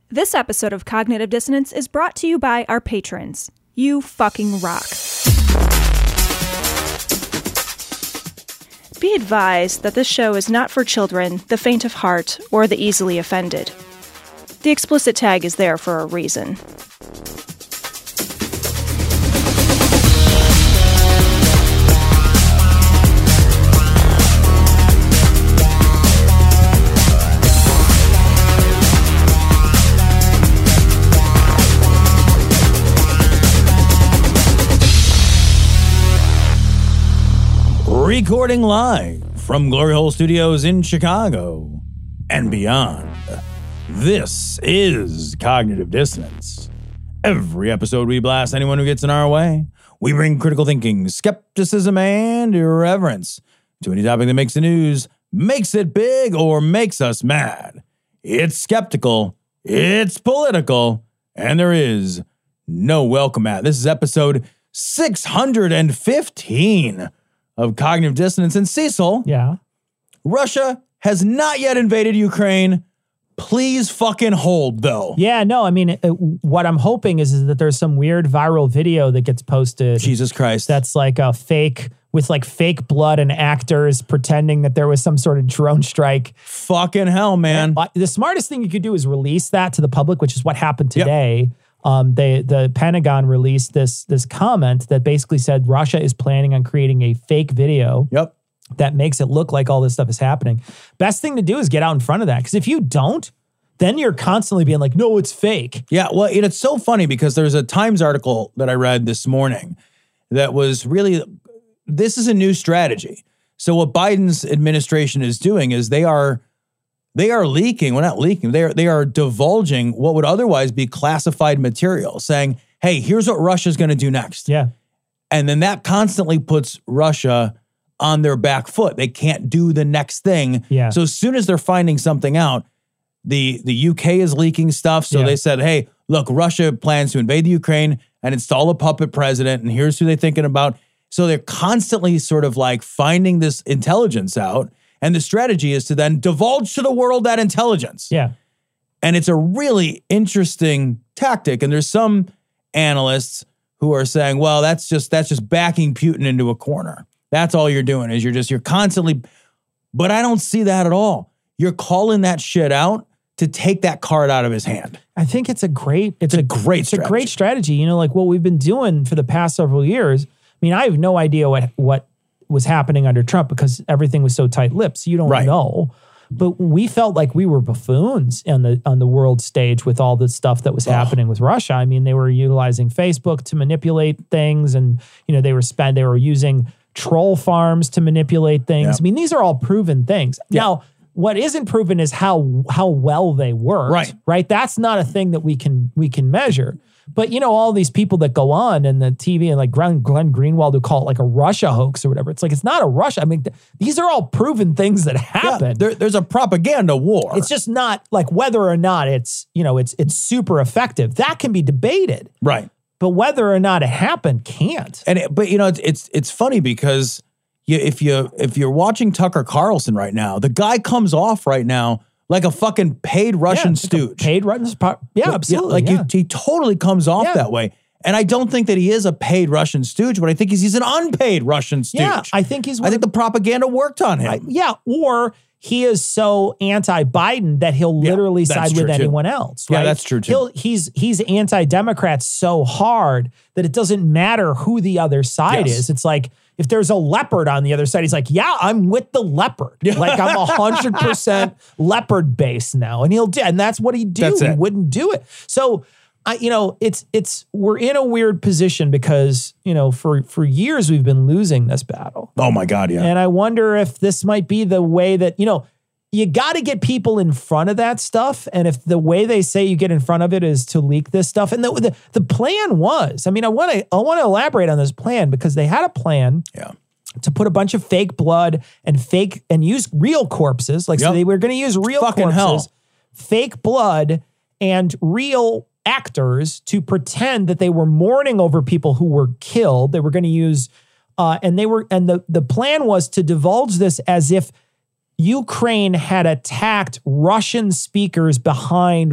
This episode of Cognitive Dissonance is brought to you by our patrons. You fucking rock. Be advised that this show is not for children, the faint of heart, or the easily offended. The explicit tag is there for a reason. Recording live from Glory Hole Studios in Chicago and beyond. This is Cognitive Dissonance. Every episode we blast anyone who gets in our way. We bring critical thinking, skepticism, and irreverence to any topic that makes the news, makes it big, or makes us mad. It's skeptical, it's political, and there is no welcome mat. This is episode 615 of Cognitive Dissonance. And Cecil, Russia has not yet invaded Ukraine. Please fucking hold, though. Yeah, no, I mean, what I'm hoping is that there's some weird viral video that gets posted. Jesus Christ. That's like a fake, with like fake blood and actors pretending that there was some sort of drone strike. Fucking hell, man. The smartest thing you could do is release that to the public, which is what happened today. Yep. The Pentagon released this comment that basically said Russia is planning on creating a fake video that makes it look like all this stuff is happening. Best thing to do is get out in front of that, because if you don't, then you're constantly being like, no, it's fake. Yeah, well, it's so funny because there's a Times article that I read this morning that was really, this is a new strategy. So what Biden's administration is doing is they are leaking, well, not leaking, they are divulging what would otherwise be classified material, saying, hey, here's what Russia's going to do next. Yeah. And then that constantly puts Russia on their back foot. They can't do the next thing. Yeah. So as soon as they're finding something out, the UK is leaking stuff. So they said, hey, look, Russia plans to invade the Ukraine and install a puppet president, and here's who they're thinking about. So they're constantly sort of like finding this intelligence out. And the strategy is to then divulge to the world that intelligence. Yeah. And it's a really interesting tactic. And there's some analysts who are saying, well, that's just backing Putin into a corner. That's all you're doing is you're constantly, but I don't see that at all. You're calling that shit out to take that card out of his hand. I think it's a great strategy. You know, like what we've been doing for the past several years. I mean, I have no idea what was happening under Trump because everything was so tight-lipped. So you don't know. But we felt like we were buffoons on the world stage with all the stuff that was happening with Russia. I mean, they were utilizing Facebook to manipulate things, and they were using troll farms to manipulate things. I mean, these are all proven things. Now, what isn't proven is how well they work. Right? That's not a thing that we can measure. But, all these people that go on and the TV and like Glenn Greenwald who call it like a Russia hoax or whatever. It's like, it's not a Russia. I mean, these are all proven things that happen. Yeah, there's a propaganda war. It's just not like whether or not it's super effective. That can be debated. Right. But whether or not it happened can't. But it's funny because if you're watching Tucker Carlson right now, the guy comes off right now like a fucking paid Russian stooge. Paid Russian, absolutely. He totally comes off that way. And I don't think that he is a paid Russian stooge, but I think he's an unpaid Russian stooge. Yeah, I think the propaganda worked on him. Or he is so anti-Biden that he'll literally side with anyone else. Right? Yeah, that's true too. He's anti-Democrat so hard that it doesn't matter who the other side is. It's like, if there's a leopard on the other side, he's like, yeah, I'm with the leopard. Like I'm 100% leopard based now. And and that's what he'd do. He wouldn't do it. So, we're in a weird position because, for years we've been losing this battle. Oh my God, yeah. And I wonder if this might be the way that, you got to get people in front of that stuff. And if the way they say you get in front of it is to leak this stuff. And the plan was, I mean, I want to elaborate on this plan because they had a plan to put a bunch of fake blood and use real corpses. Like, so they were going to use real corpses, fake blood and real actors to pretend that they were mourning over people who were killed. They were going to use, the plan was to divulge this as if Ukraine had attacked Russian speakers behind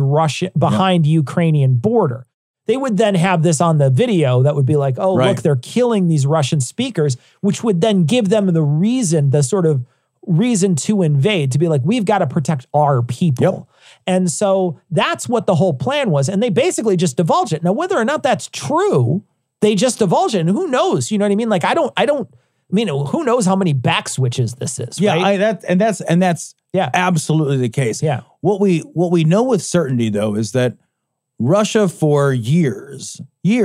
Ukrainian border. They would then have this on the video that would be like, oh, look, they're killing these Russian speakers, which would then give them the sort of reason to invade, to be like, we've got to protect our people. Yep. And so that's what the whole plan was. And they basically just divulge it. Now, whether or not that's true, they just divulge it. And who knows? You know what I mean? Like, I mean, who knows how many back switches this is? Yeah, right? that's absolutely the case. Yeah. What we know with certainty, though, is that Russia for years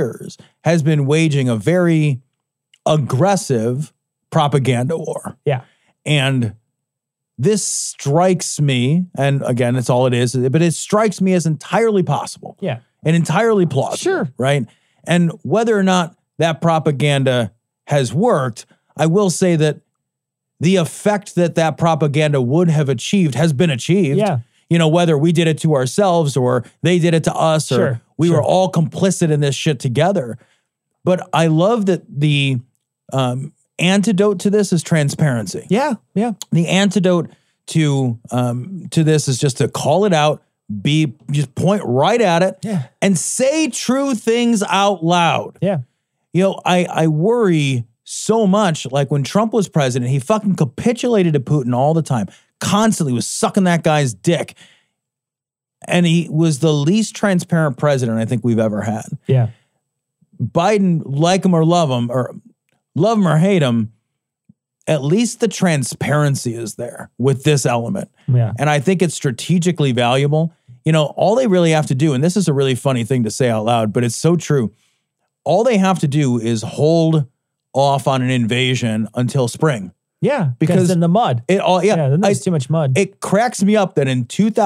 has been waging a very aggressive propaganda war. Yeah. And this strikes me, and again, it's all it is, but it strikes me as entirely possible. Yeah. And entirely plausible. Sure. Right? And whether or not that propaganda has worked, I will say that the effect that propaganda would have achieved has been achieved. Yeah. You know, whether we did it to ourselves or they did it to us, or we were all complicit in this shit together. But I love that the antidote to this is transparency. Yeah, yeah. The antidote to this is just to call it out, just point right at it, and say true things out loud. Yeah. You know, I worry so much, like when Trump was president, he fucking capitulated to Putin all the time, constantly was sucking that guy's dick. And he was the least transparent president I think we've ever had. Yeah. Biden, like him or love him or hate him, at least the transparency is there with this element. Yeah. And I think it's strategically valuable. You know, all they really have to do, and this is a really funny thing to say out loud, but it's so true. All they have to do is hold off on an invasion until spring. Yeah, because in the mud. Then there's too much mud. It cracks me up that in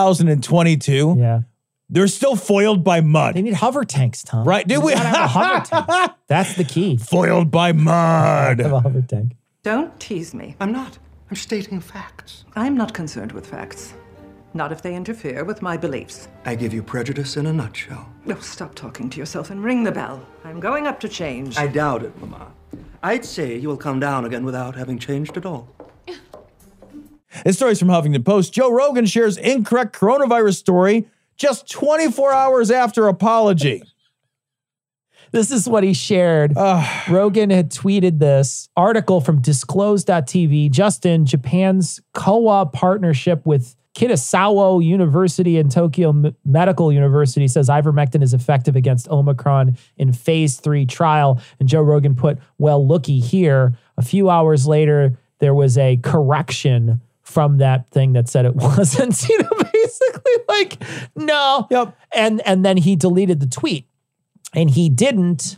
2022, they're still foiled by mud. They need hover tanks, Tom. Right? Do we have a hover tank? That's the key. Foiled by mud. Have a hover tank. Don't tease me. I'm not. I'm stating facts. I'm not concerned with facts. Not if they interfere with my beliefs. I give you prejudice in a nutshell. Oh, stop talking to yourself and ring the bell. I'm going up to change. I doubt it, Mama. I'd say you will come down again without having changed at all. This story's from Huffington Post. Joe Rogan shares incorrect coronavirus story just 24 hours after apology. This is what he shared. Rogan had tweeted this article from Disclose.tv. Justin, Japan's co-op partnership with Kitasawa University and Tokyo Medical University says ivermectin is effective against Omicron in phase 3 trial. And Joe Rogan put, well, looky here. A few hours later, there was a correction from that thing that said it wasn't, you know, basically like, no. Yep. And then he deleted the tweet. And he didn't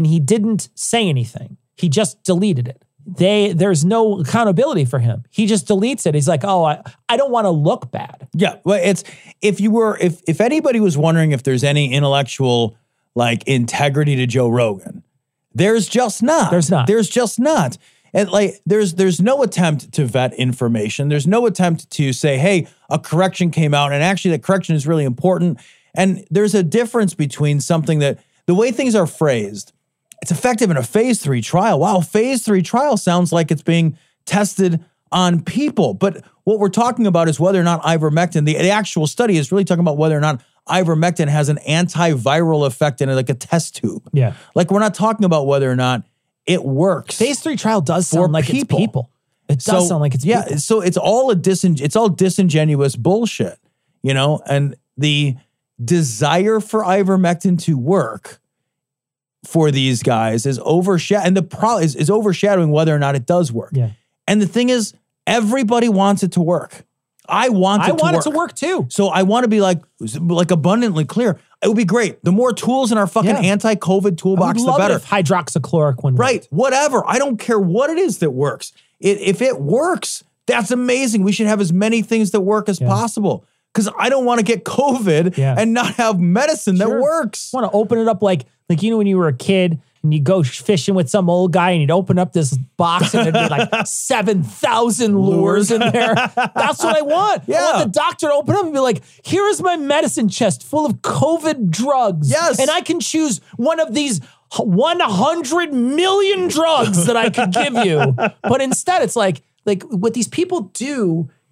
say anything. He just deleted it. There's no accountability for him. He just deletes it. He's like, oh, I don't want to look bad. Yeah. Well, it's, if anybody was wondering if there's any intellectual like integrity to Joe Rogan, there's just not. There's just not. And like, there's no attempt to vet information. There's no attempt to say, hey, a correction came out and actually the correction is really important. And there's a difference between something that the way things are phrased, it's effective in a phase 3 trial. Wow, phase 3 trial sounds like it's being tested on people. But what we're talking about is whether or not ivermectin, the actual study is really talking about whether or not ivermectin has an antiviral effect in like a test tube. Yeah. Like we're not talking about whether or not it works. Phase 3 trial does sound like it's people. It does sound like it's people. Yeah, so it's all disingenuous bullshit, you know? And the desire for ivermectin to work for these guys is is overshadowing whether or not it does work. Yeah. And the thing is, everybody wants it to work. I want it to work too. So I want to be like abundantly clear. It would be great. The more tools in our fucking anti-COVID toolbox, the better. If hydroxychloroquine worked. Whatever. I don't care what it is that works. If it works, that's amazing. We should have as many things that work as possible. Because I don't want to get COVID and not have medicine that works. I want to open it up like you know when you were a kid and you go fishing with some old guy and you'd open up this box and it'd be like 7,000 lures in there. That's what I want. Yeah. I want the doctor to open up and be like, here is my medicine chest full of COVID drugs. Yes. And I can choose one of these 100 million drugs that I could give you. But instead it's like what these people do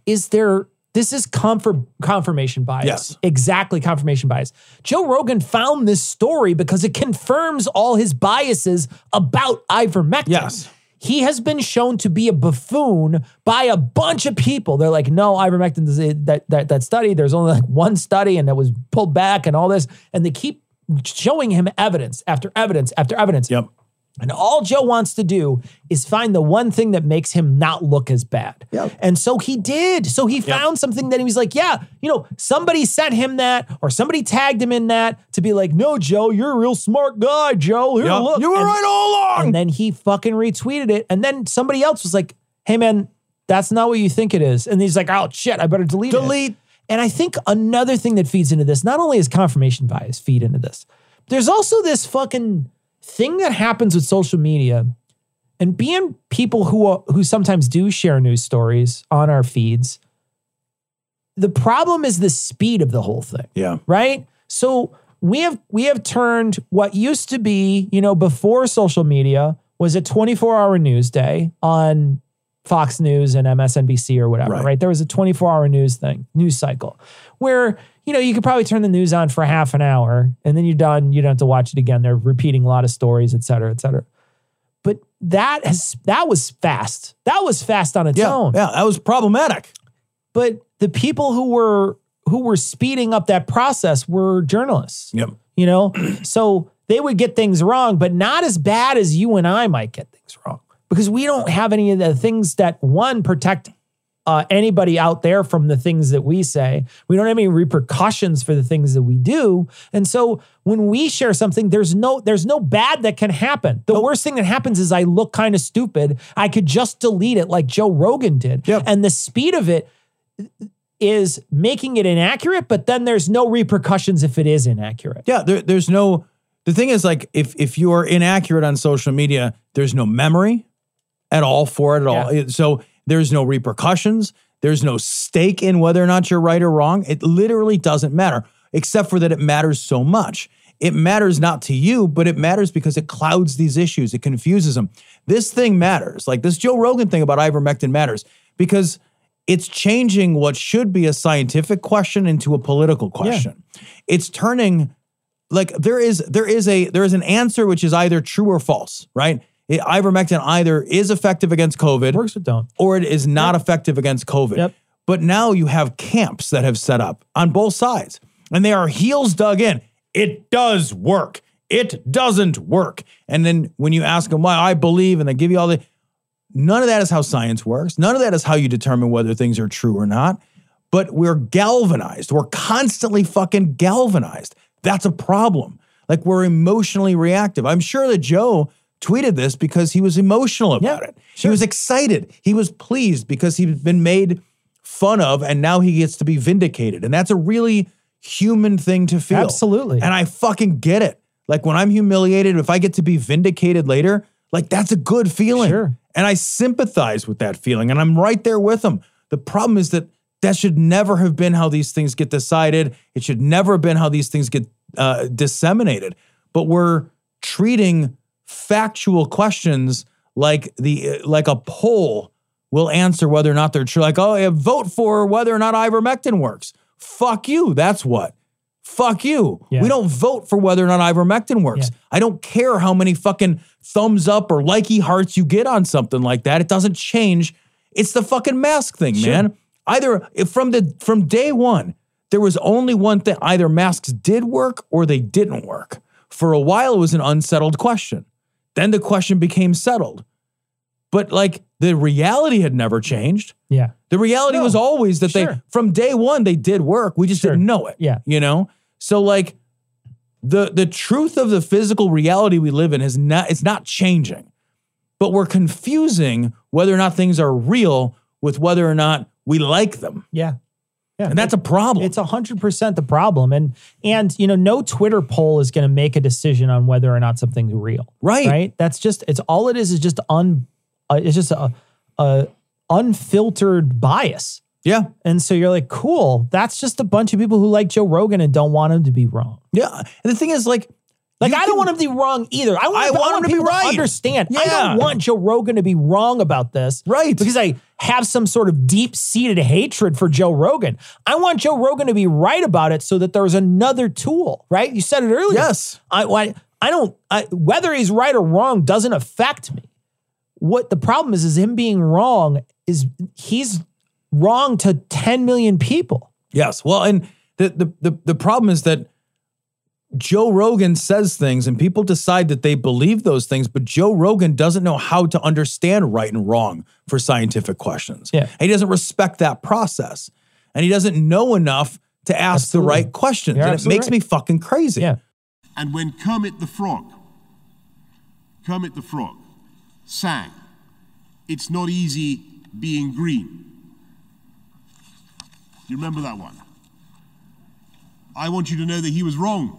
this is confirmation bias. Yes. Exactly, confirmation bias. Joe Rogan found this story because it confirms all his biases about ivermectin. Yes. He has been shown to be a buffoon by a bunch of people. They're like, no, ivermectin, that study, there's only like one study and it was pulled back and all this. And they keep showing him evidence after evidence after evidence. Yep. And all Joe wants to do is find the one thing that makes him not look as bad. Yep. And so he did. So he found something that he was like, yeah, somebody sent him that or somebody tagged him in that to be like, no, Joe, you're a real smart guy, Joe. Here, look. You were right all along. And then he fucking retweeted it. And then somebody else was like, hey, man, that's not what you think it is. And he's like, oh, shit, I better delete it. And I think another thing that feeds into this, not only is confirmation bias feed into this, there's also this fucking thing that happens with social media and being people who sometimes do share news stories on our feeds. The problem is the speed of the whole thing. Yeah. Right? So we have turned what used to be, before social media was a 24-hour news day on Fox News and MSNBC or whatever, right? There was a 24-hour news cycle where, you could probably turn the news on for half an hour and then you're done. You don't have to watch it again. They're repeating a lot of stories, et cetera, et cetera. But that was fast. That was fast on its own. Yeah, that was problematic. But the people who were speeding up that process were journalists. Yep. So they would get things wrong, but not as bad as you and I might get things wrong. Because we don't have any of the things that, one, protect anybody out there from the things that we say. We don't have any repercussions for the things that we do. And so when we share something, there's no bad that can happen. The worst thing that happens is I look kind of stupid. I could just delete it like Joe Rogan did. Yep. And the speed of it is making it inaccurate, but then there's no repercussions if it is inaccurate. Yeah, there's no... The thing is, like, if you're inaccurate on social media, there's no memory at all for it at all. So there's no repercussions. There's no stake in whether or not you're right or wrong. It literally doesn't matter, except for that it matters so much. It matters not to you, but it matters because it clouds these issues. It confuses them. This thing matters. Like this Joe Rogan thing about ivermectin matters because it's changing what should be a scientific question into a political question. Yeah. It's turning, like there is an answer which is either true or false, right? Ivermectin either is effective against COVID, works or don't, or it is not effective against COVID. Yep. But now you have camps that have set up on both sides, and they are heels dug in. It does work. It doesn't work. And then when you ask them why, I believe, and they give you all the, none of that is how science works. None of that is how you determine whether things are true or not. But we're galvanized. We're constantly fucking galvanized. That's a problem. Like we're emotionally reactive. I'm sure that Joe tweeted this because he was emotional about it. Sure. He was excited. He was pleased because he'd been made fun of and now he gets to be vindicated. And that's a really human thing to feel. Absolutely. And I fucking get it. Like when I'm humiliated, if I get to be vindicated later, like that's a good feeling. Sure. And I sympathize with that feeling and I'm right there with him. The problem is that should never have been how these things get decided. It should never have been how these things get disseminated. But we're treating factual questions like a poll will answer whether or not they're true. Like, oh, vote for whether or not ivermectin works. Fuck you. That's what. Fuck you. Yeah. We don't vote for whether or not ivermectin works. Yeah. I don't care how many fucking thumbs up or likey hearts you get on something like that. It doesn't change. It's the fucking mask thing, man. Either from day one, there was only one thing. Either masks did work or they didn't work. For a while, it was an unsettled question. Then the question became settled. But like the reality had never changed. Yeah. The reality was always that they, from day one, they did work. We just didn't know it. Yeah. You know? So like the truth of the physical reality we live in it's not changing. But we're confusing whether or not things are real with whether or not we like them. Yeah. Yeah. And that's a problem. It's 100% the problem. And no Twitter poll is going to make a decision on whether or not something's real. Right. Right. That's just, it's all it is just a unfiltered bias. Yeah. And so you're like, cool. That's just a bunch of people who like Joe Rogan and don't want him to be wrong. Yeah. And the thing is I don't want him to be wrong either. I want him to be right. Understand. Yeah. I don't want Joe Rogan to be wrong about this. Right. Because have some sort of deep-seated hatred for Joe Rogan. I want Joe Rogan to be right about it so that there's another tool, right? You said it earlier. Yes. Whether he's right or wrong doesn't affect me. What the problem is him being wrong is he's wrong to 10 million people. Yes. Well, and the problem is that Joe Rogan says things and people decide that they believe those things, but Joe Rogan doesn't know how to understand right and wrong for scientific questions. Yeah. And he doesn't respect that process. And he doesn't know enough to ask the right questions. You're and it makes me fucking crazy. Yeah. And when Kermit the Frog sang, "It's not easy being green." You remember that one? I want you to know that he was wrong.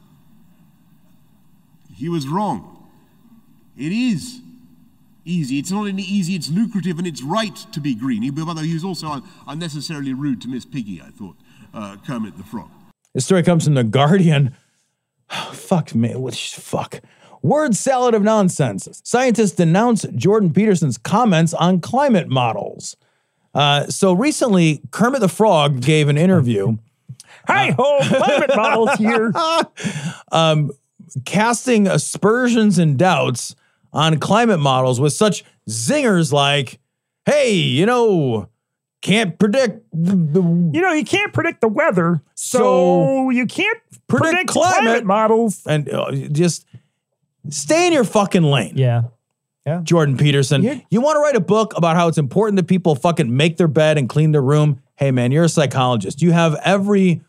He was wrong. It is easy. It's not only easy, it's lucrative and it's right to be green. He was also unnecessarily rude to Miss Piggy, I thought, Kermit the Frog. This story comes from The Guardian. Fuck me. Fuck. Word salad of nonsense. Scientists denounce Jordan Peterson's comments on climate models. So recently, Kermit the Frog gave an interview. Hi-ho, climate models here. Casting aspersions and doubts on climate models with such zingers like, hey, can't predict you can't predict the weather, so you can't predict climate models. And just stay in your fucking lane. Yeah. Jordan Peterson. You want to write a book about how it's important that people fucking make their bed and clean their room? Hey man, you're a psychologist. You have every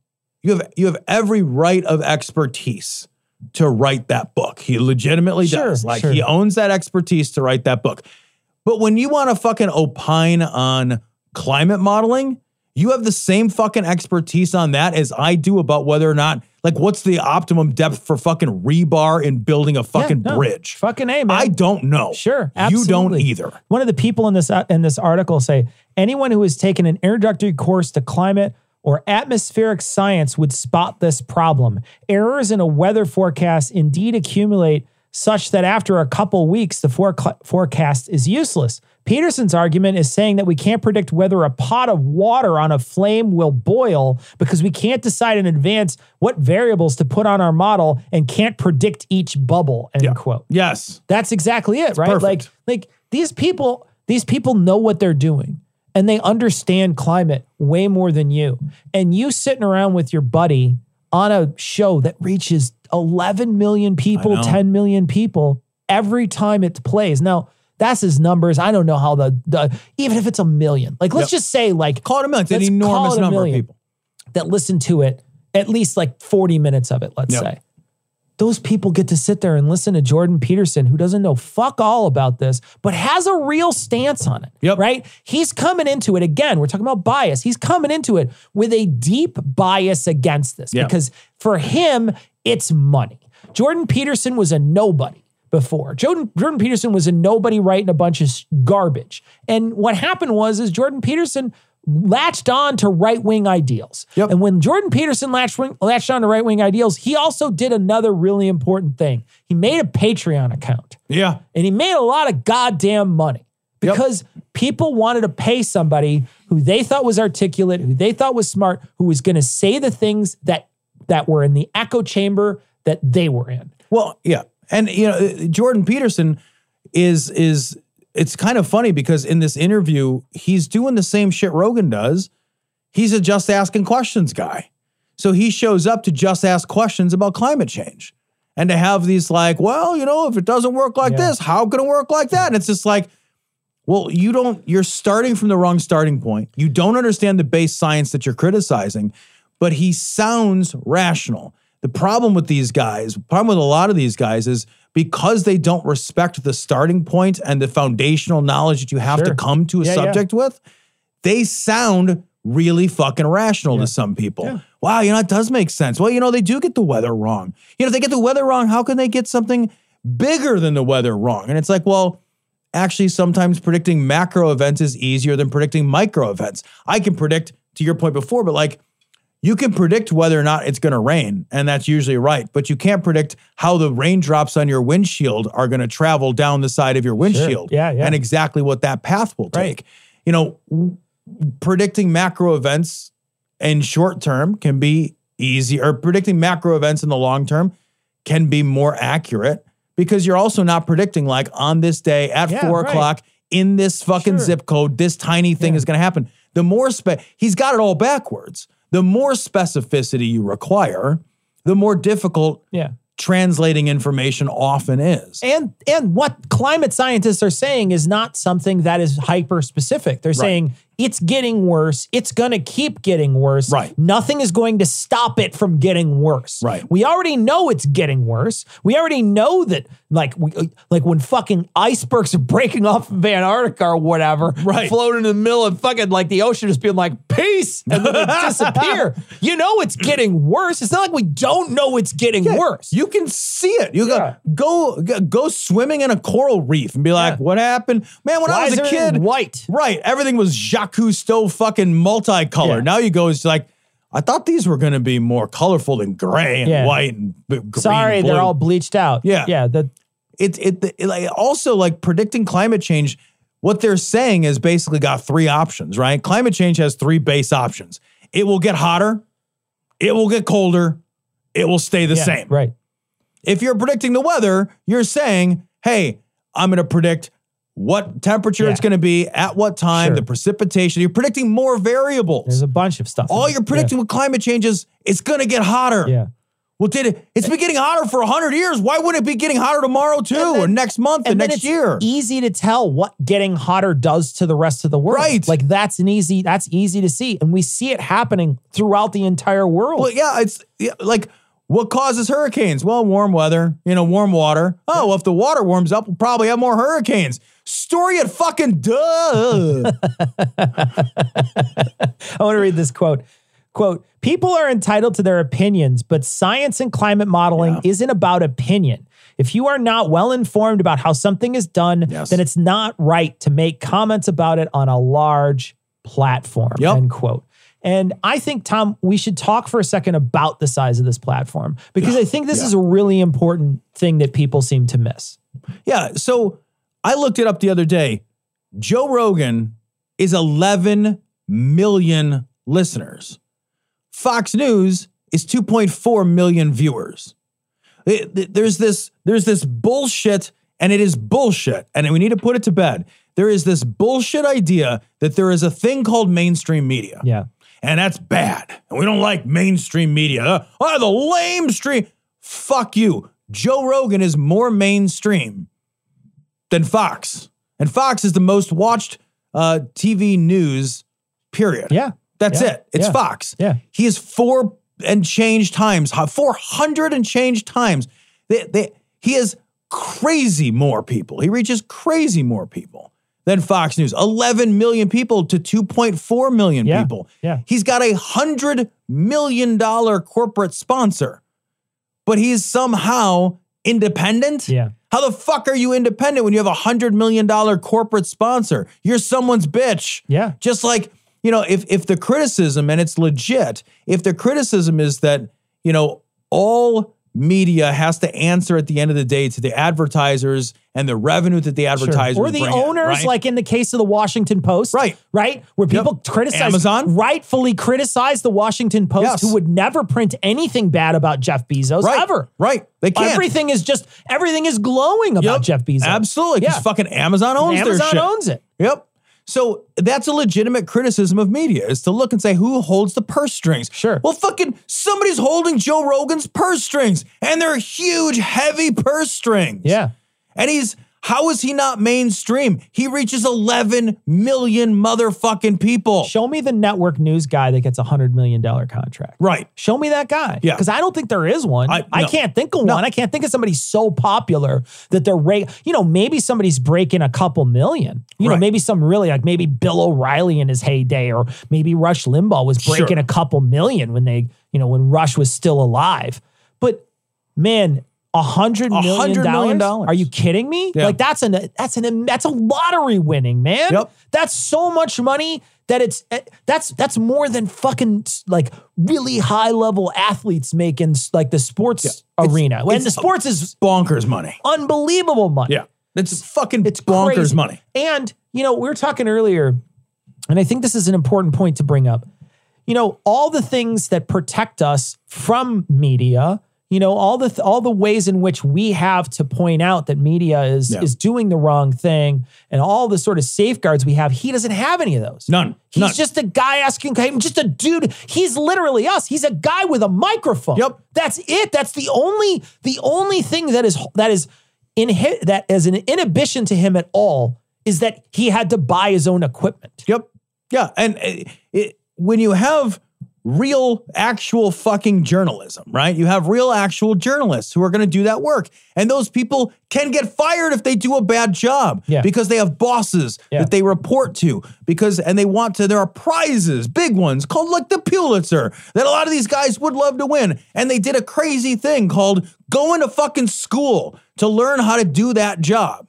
right of expertise to write that book. He legitimately does. He owns that expertise to write that book. But when you want to fucking opine on climate modeling, you have the same fucking expertise on that as I do about whether or not, what's the optimum depth for fucking rebar in building a fucking bridge. Fucking A, man. I don't know. Sure, absolutely. You don't either. One of the people in this article say, anyone who has taken an introductory course to climate or atmospheric science would spot this problem. Errors in a weather forecast indeed accumulate such that after a couple weeks, the forecast is useless. Peterson's argument is saying that we can't predict whether a pot of water on a flame will boil because we can't decide in advance what variables to put on our model and can't predict each bubble, end quote. Yes. That's exactly it, right? Perfect. Like these people know what they're doing. And they understand climate way more than you. And you sitting around with your buddy on a show that reaches 11 million people, 10 million people every time it plays. Now, that's his numbers. I don't know how even if it's a million. Let's just say call it a million. It's an enormous number of people that listen to it, at least 40 minutes of it, let's say. Those people get to sit there and listen to Jordan Peterson, who doesn't know fuck all about this, but has a real stance on it, right? He's coming into it, again, we're talking about bias. He's coming into it with a deep bias against this because for him, it's money. Jordan Peterson was a nobody before. Jordan Peterson was a nobody writing a bunch of garbage. And what happened was Jordan Peterson latched on to right-wing ideals. And when Jordan Peterson latched on to right-wing ideals, he also did another really important thing. He made a Patreon account. Yeah. And he made a lot of goddamn money because people wanted to pay somebody who they thought was articulate, who they thought was smart, who was going to say the things that were in the echo chamber that they were in. Well, yeah. And, Jordan Peterson is it's kind of funny because in this interview, he's doing the same shit Rogan does. He's a just asking questions guy. So he shows up to just ask questions about climate change and to have these if it doesn't work like this, how can it work like that? And it's just you're starting from the wrong starting point. You don't understand the base science that you're criticizing, but he sounds rational. The problem with these guys, a lot of these guys is because they don't respect the starting point and the foundational knowledge that you have to come to a subject with, they sound really fucking rational to some people. Yeah. Wow, it does make sense. Well, they do get the weather wrong. If they get the weather wrong, how can they get something bigger than the weather wrong? And it's actually sometimes predicting macro events is easier than predicting micro events. I can predict, to your point before, but you can predict whether or not it's going to rain, and that's usually right. But you can't predict how the raindrops on your windshield are going to travel down the side of your windshield. Sure. Yeah. And exactly what that path will take. Right. Predicting macro events in short term can be easy, or predicting macro events in the long term can be more accurate, because you're also not predicting like on this day at 4 o'clock in this fucking zip code, this tiny thing is going to happen. The more he's got it all backwards. The more specificity you require, the more difficult translating information often is. And what climate scientists are saying is not something that is hyper specific. They're saying it's getting worse. It's going to keep getting worse. Right. Nothing is going to stop it from getting worse. Right. We already know it's getting worse. We already know that like when fucking icebergs are breaking off of Antarctica or whatever, floating in the middle of fucking like the ocean just being like, peace, and then they disappear. You know it's getting worse. It's not like we don't know it's getting worse. You can see it. You go swimming in a coral reef and be like, what happened? Man, when I was a kid, white. Right. Everything was Jacques Cousteau fucking multicolored. Yeah. Now you go, it's like, I thought these were going to be more colorful than gray and white and green. Sorry, blue. they're all bleached out. Yeah. Yeah. It also like predicting climate change. What they're saying is basically got 3 options, right? Climate change has 3 base options. It will get hotter. It will get colder. It will stay the same. Right. If you're predicting the weather, you're saying, hey, I'm going to predict what temperature it's going to be at what time, the precipitation. You're predicting more variables. There's a bunch of stuff. All you're predicting with climate change is it's going to get hotter. Yeah. Well, it's been getting hotter for 100 years. Why wouldn't it be getting hotter tomorrow too, or next month, or next year? Easy to tell what getting hotter does to the rest of the world. Right. Like that's easy to see. And we see it happening throughout the entire world. Well, it's like, what causes hurricanes? Well, warm weather, warm water. Oh, well, if the water warms up, we'll probably have more hurricanes. Story at fucking duh. I want to read this quote. Quote, people are entitled to their opinions, but science and climate modeling isn't about opinion. If you are not well informed about how something is done, then it's not right to make comments about it on a large platform, end quote. And I think, Tom, we should talk for a second about the size of this platform, because I think this is a really important thing that people seem to miss. Yeah. So I looked it up the other day. Joe Rogan is 11 million listeners. Fox News is 2.4 million viewers. There's this bullshit, and it is bullshit, and we need to put it to bed. There is this bullshit idea that there is a thing called mainstream media. Yeah. And that's bad. And we don't like mainstream media. The lamestream. Fuck you. Joe Rogan is more mainstream than Fox. And Fox is the most watched TV news, period. Yeah. That's it. It's Fox. Yeah. He is 400 and change times. He is crazy more people. He reaches crazy more people than Fox News. 11 million people to 2.4 million people. Yeah. He's got $100 million corporate sponsor, but he's somehow independent. Yeah. How the fuck are you independent when you have $100 million corporate sponsor? You're someone's bitch. Yeah. Just like, if the criticism, and it's legit, if the criticism is that, all media has to answer at the end of the day to the advertisers and the revenue that the advertisers or the bring owners, in, right? Like in the case of the Washington Post, right? Where people rightfully criticize the Washington Post, who would never print anything bad about Jeff Bezos ever. Right. They can't. Everything is glowing about Jeff Bezos. Absolutely. Because fucking Amazon owns their shit. Amazon owns it. Yep. So that's a legitimate criticism of media, is to look and say, who holds the purse strings? Sure. Well, fucking somebody's holding Joe Rogan's purse strings, and they're huge, heavy purse strings. Yeah. And how is he not mainstream? He reaches 11 million motherfucking people. Show me the network news guy that gets $100 million contract. Right. Show me that guy. Yeah. Because I don't think there is one. I can't think of one. I can't think of somebody so popular that they're, maybe somebody's breaking a couple million. Maybe some really, like maybe Bill O'Reilly in his heyday, or maybe Rush Limbaugh was breaking a couple million when when Rush was still alive. But man, $100 million. Are you kidding me? Yeah. Like that's a lottery winning, man. Yep. That's so much money that that's more than fucking like really high level athletes make in like the sports arena. When the sports is bonkers money, unbelievable money. Yeah, it's bonkers crazy. money. And we were talking earlier, and I think this is an important point to bring up. All the things that protect us from media. All the ways in which we have to point out that media is doing the wrong thing, and all the sort of safeguards we have, he doesn't have any of those. None. He's just a guy asking, just a dude. He's literally us. He's a guy with a microphone. Yep. That's it. That's the only thing that is an inhibition to him at all is that he had to buy his own equipment. Yep. Yeah. And when you have real, actual fucking journalism, right? You have real, actual journalists who are going to do that work. And those people can get fired if they do a bad job because they have bosses that they report to there are prizes, big ones called like the Pulitzer that a lot of these guys would love to win. And they did a crazy thing called going to fucking school to learn how to do that job.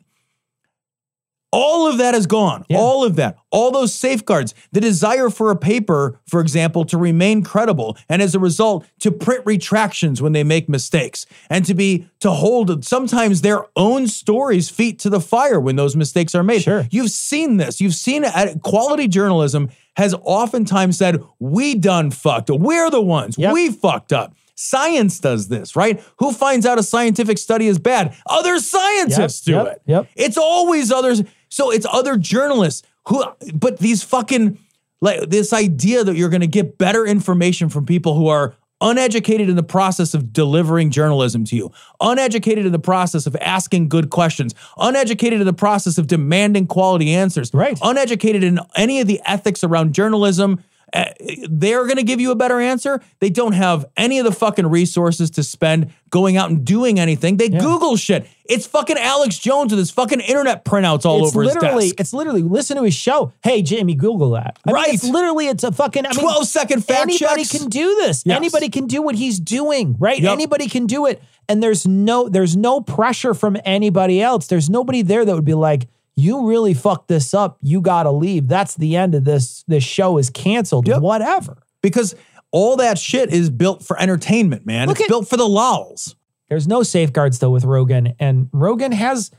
All of that is gone. Yeah. All of that. All those safeguards. The desire for a paper, for example, to remain credible and as a result to print retractions when they make mistakes and to hold sometimes their own stories feet to the fire when those mistakes are made. Sure. You've seen this. You've seen quality journalism has oftentimes said, we done fucked. We're the ones. Yep. We fucked up. Science does this, right? Who finds out a scientific study is bad? Other scientists do it. Yep. It's always others. So it's other journalists but these fucking, like this idea that you're going to get better information from people who are uneducated in the process of delivering journalism to you, uneducated in the process of asking good questions, uneducated in the process of demanding quality answers, right? Uneducated in any of the ethics around journalism. They're going to give you a better answer. They don't have any of the fucking resources to spend going out and doing anything. They Google shit. It's fucking Alex Jones with his fucking internet printouts all over his desk. It's literally, listen to his show. Hey, Jamie, Google that. Right. It's a fucking 12-second fact checks. Anybody can do this. Yes. Anybody can do what he's doing, right? Yep. Anybody can do it. And there's no pressure from anybody else. There's nobody there that would be like, you really fucked this up. You got to leave. That's the end of this. This show is canceled. Yep. Whatever. Because all that shit is built for entertainment, man. It's built for the lols. There's no safeguards though with Rogan, and Rogan has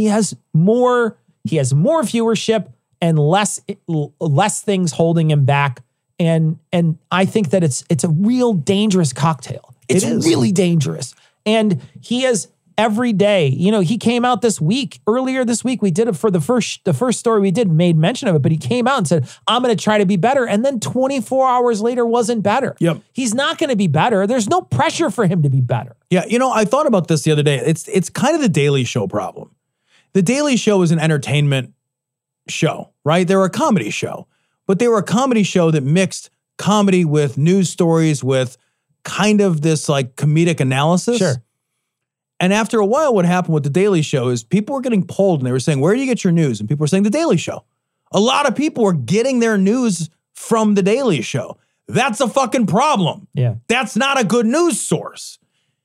more viewership and less things holding him back. And I think that it's a real dangerous cocktail. It's really dangerous. And he has every day, he came out earlier this week, we did it for the first story we did, made mention of it, but he came out and said, I'm going to try to be better. And then 24 hours later wasn't better. Yep. He's not going to be better. There's no pressure for him to be better. Yeah. I thought about this the other day. It's kind of the Daily Show problem. The Daily Show is an entertainment show, right? They're a comedy show, but they were a comedy show that mixed comedy with news stories with kind of this like comedic analysis. Sure. And after a while, what happened with The Daily Show is people were getting polled and they were saying, where do you get your news? And people were saying The Daily Show. A lot of people were getting their news from The Daily Show. That's a fucking problem. Yeah. That's not a good news source.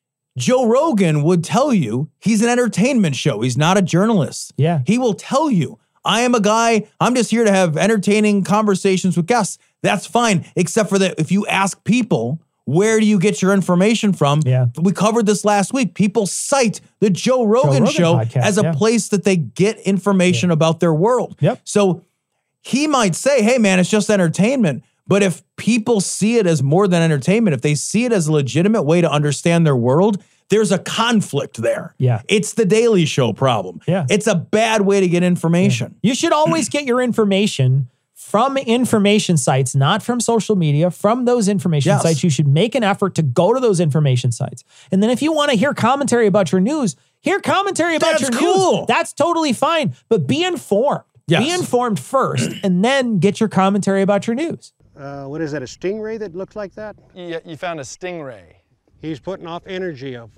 Joe Rogan would tell you he's an entertainment show. He's not a journalist. Yeah. He will tell you, I am a guy, I'm just here to have entertaining conversations with guests. That's fine. Except for that, if you ask people, where do you get your information from? Yeah. We covered this last week. People cite the Joe Rogan show podcast, as a place that they get information about their world. Yep. So he might say, hey, man, it's just entertainment. But if people see it as more than entertainment, if they see it as a legitimate way to understand their world, there's a conflict there. Yeah. It's the Daily Show problem. Yeah. It's a bad way to get information. Yeah. You should always get your information from information sites, not from social media, from those information sites. You should make an effort to go to those information sites. And then if you want to hear commentary about your news, hear commentary about your news. That's totally fine. But be informed. Yes. Be informed first and then get your commentary about your news. What is that, a stingray that looks like that? Yeah, you found a stingray. He's putting off energy of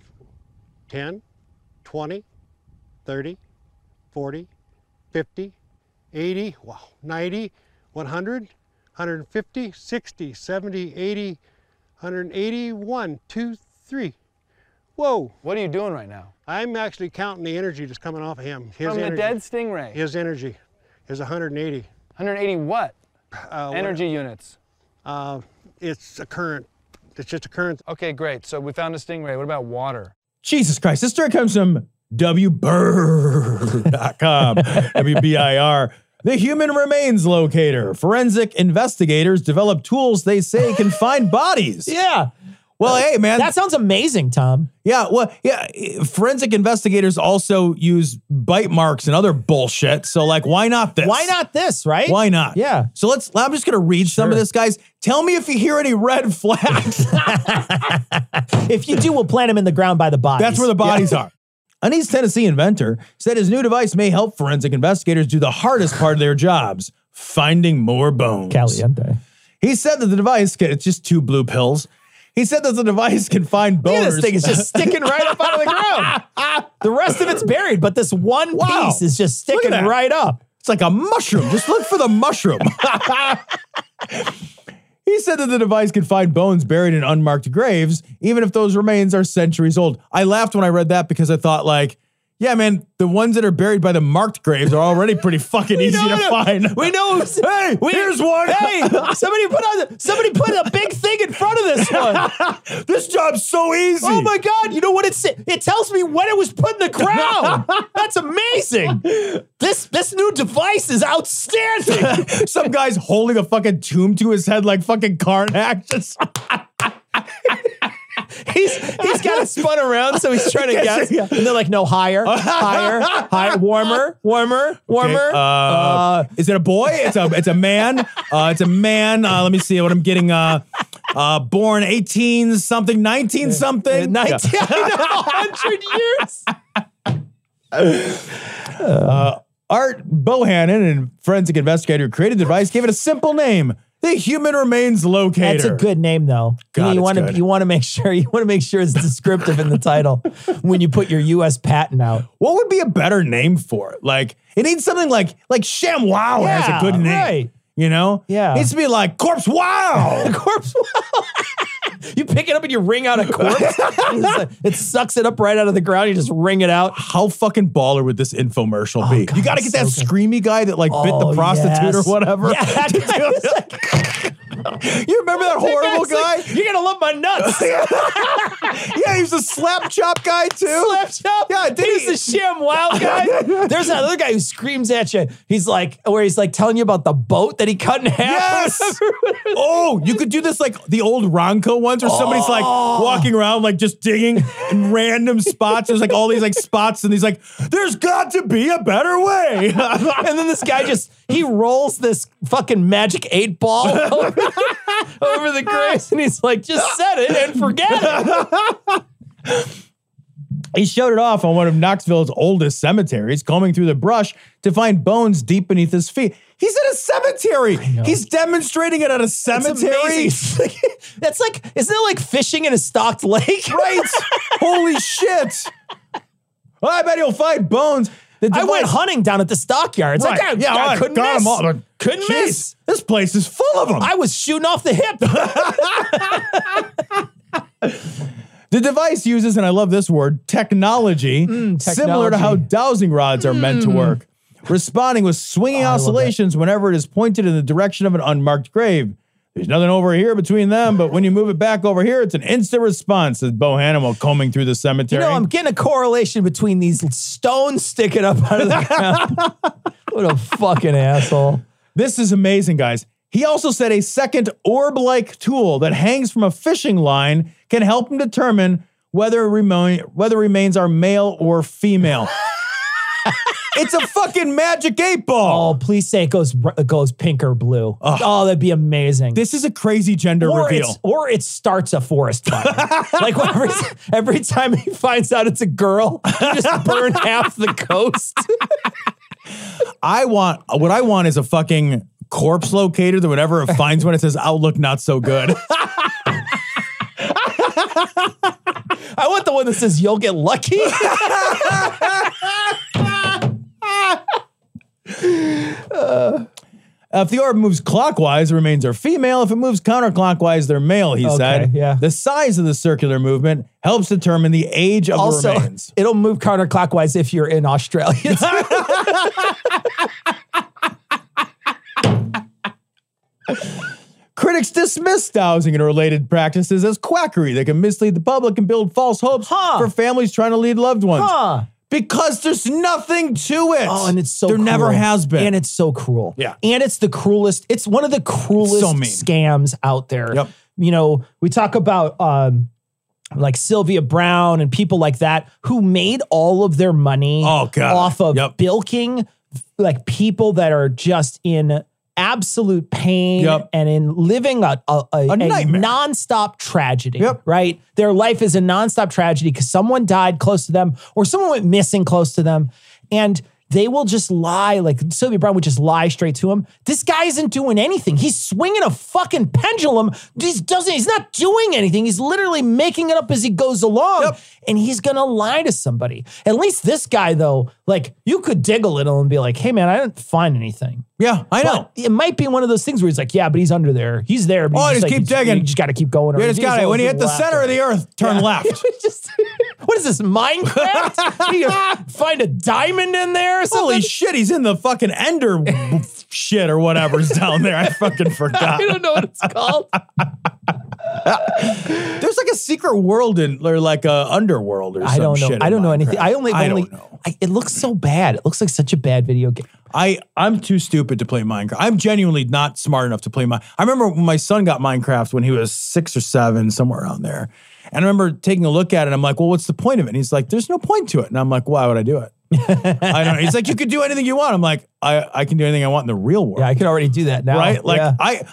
10, 20, 30, 40, 50, 80, wow, 90, 100, 150, 60, 70, 80, 181, 2, 3. Whoa. What are you doing right now? I'm actually counting the energy that's coming off of him. From the dead stingray? His energy is 180. 180 what? Energy units. It's a current. It's just a current. Okay, great. So we found a stingray. What about water? Jesus Christ. This story comes from WBIR.com. WBIR. The Human Remains Locator. Forensic investigators develop tools they say can find bodies. Yeah. Well, hey, man. That sounds amazing, Tom. Yeah, well, yeah. Forensic investigators also use bite marks and other bullshit. So, like, why not this? Why not this, right? Why not? Yeah. So I'm just going to read some of this, guys. Tell me if you hear any red flags. If you do, we'll plant them in the ground by the bodies. That's where the bodies are. An East Tennessee inventor said his new device may help forensic investigators do the hardest part of their jobs, finding more bones. Caliente. He said that the device, it's just 2 blue pills. He said that the device can find boners. Yeah, this thing is just sticking right up out of the ground. The rest of it's buried, but this one piece is just sticking right up. It's like a mushroom. Just look for the mushroom. He said that the device can find bones buried in unmarked graves, even if those remains are centuries old. I laughed when I read that because I thought, like, yeah, man, the ones that are buried by the marked graves are already pretty fucking easy to find. We know. Hey, here's one. Hey, somebody put a big thing in front of this one. This job's so easy. Oh my God. You know what it tells me when it was put in the ground. That's amazing. This new device is outstanding. Some guy's holding a fucking tomb to his head like fucking Karnak. Just He's got it spun around, so he's trying to guess. And they're like, no, higher, warmer. Okay. Is it a boy? It's a man. It's a man. Let me see what I'm getting. Born 18 something, 19 something. 100 years. Art Bohannon, and forensic investigator who created the device, gave it a simple name. The Human Remains Locator. That's a good name, though. God, you want to make sure it's descriptive in the title when you put your U.S. patent out. What would be a better name for it? Like, it needs something like ShamWow has a good name. Right. You know? Yeah. It needs to be like Corpse Wow. Corpse Wow. You pick it up and you wring out a corpse. It sucks it up right out of the ground. You just wring it out. How fucking baller would this infomercial be? God, you got to get that screamy guy that like bit the prostitute or whatever. Yeah, that guy was like, you remember that horrible guy? Like, you're gonna love my nuts. Yeah, he was a slap chop guy too. Slap chop? Yeah, he's the ShamWow guy. There's another guy who screams at you. He's like telling you about the boat that he cut in half. Yes. Oh, you could do this like the old Ronco ones where somebody's like walking around like just digging in random spots. There's like all these like spots and he's like, there's got to be a better way. And then this guy he rolls this fucking magic 8-ball over the graves and he's like, just set it and forget it. He showed it off on one of Knoxville's oldest cemeteries, combing through the brush to find bones deep beneath his feet. He's in a cemetery. He's demonstrating it at a cemetery. That's like, isn't it like fishing in a stocked lake? Right. Holy shit. Well, I bet he'll find bones. I went hunting down at the stockyards. Right. I couldn't got miss. Them all. Couldn't miss. This place is full of them. I was shooting off the hip. The device uses, and I love this word, technology, similar to how dowsing rods are meant to work, responding with swinging oscillations whenever it is pointed in the direction of an unmarked grave. There's nothing over here between them, but when you move it back over here, it's an instant response, says Bohannon while combing through the cemetery. You know, I'm getting a correlation between these stones sticking up out of the ground. What a fucking asshole. This is amazing, guys. He also said a second orb-like tool that hangs from a fishing line can help him determine whether remains are male or female. It's a fucking magic 8-ball. Oh, please say it goes pink or blue. Oh, that'd be amazing. This is a crazy gender reveal. Or it starts a forest fire. Like every time he finds out it's a girl, you just burn half the coast. What I want is a fucking corpse locator that whenever it finds one, it says outlook not so good. I want the one that says you'll get lucky. If the orb moves clockwise, the remains are female. If it moves counterclockwise, they're male, he said. Yeah. The size of the circular movement helps determine the age of the remains. It'll move counterclockwise if you're in Australia. Critics dismiss dowsing and related practices as quackery that can mislead the public and build false hopes for families trying to lead loved ones. Because there's nothing to it. Oh, and it's so there cruel. never has been. And it's so cruel. Yeah. And it's the cruelest. It's one of the cruelest scams out there. Yep. You know, we talk about like Sylvia Brown and people like that who made all of their money off of bilking like people that are just in absolute pain and in living a nonstop tragedy, right? Their life is a nonstop tragedy because someone died close to them or someone went missing close to them. And they will just lie, like Sylvia Brown would just lie straight to him. This guy isn't doing anything. He's swinging a fucking pendulum. He's not doing anything. He's literally making it up as he goes along. And he's gonna lie to somebody. At least this guy, though, like you could dig a little and be like, hey man, I didn't find anything. Yeah, I know. But it might be one of those things where he's like, yeah, but he's under there. He's there. But just keep digging. You just gotta keep going. You just gotta, when you hit the center of the earth, turn left. What is this, Minecraft? You find a diamond in there or something? Holy shit, he's in the fucking Ender shit or whatever's down there. I fucking forgot. I don't know what it's called. There's like a secret world or like a underworld or some shit. I don't know. Shit I don't know anything. I don't know. It looks so bad. It looks like such a bad video game. I'm too stupid to play Minecraft. I'm genuinely not smart enough to play Minecraft. I remember when my son got Minecraft when he was 6 or 7, somewhere around there. And I remember taking a look at it. And I'm like, well, what's the point of it? And he's like, there's no point to it. And I'm like, why would I do it? I don't know. He's like, you could do anything you want. I'm like, I can do anything I want in the real world. Yeah, I can already do that now. Right? Like,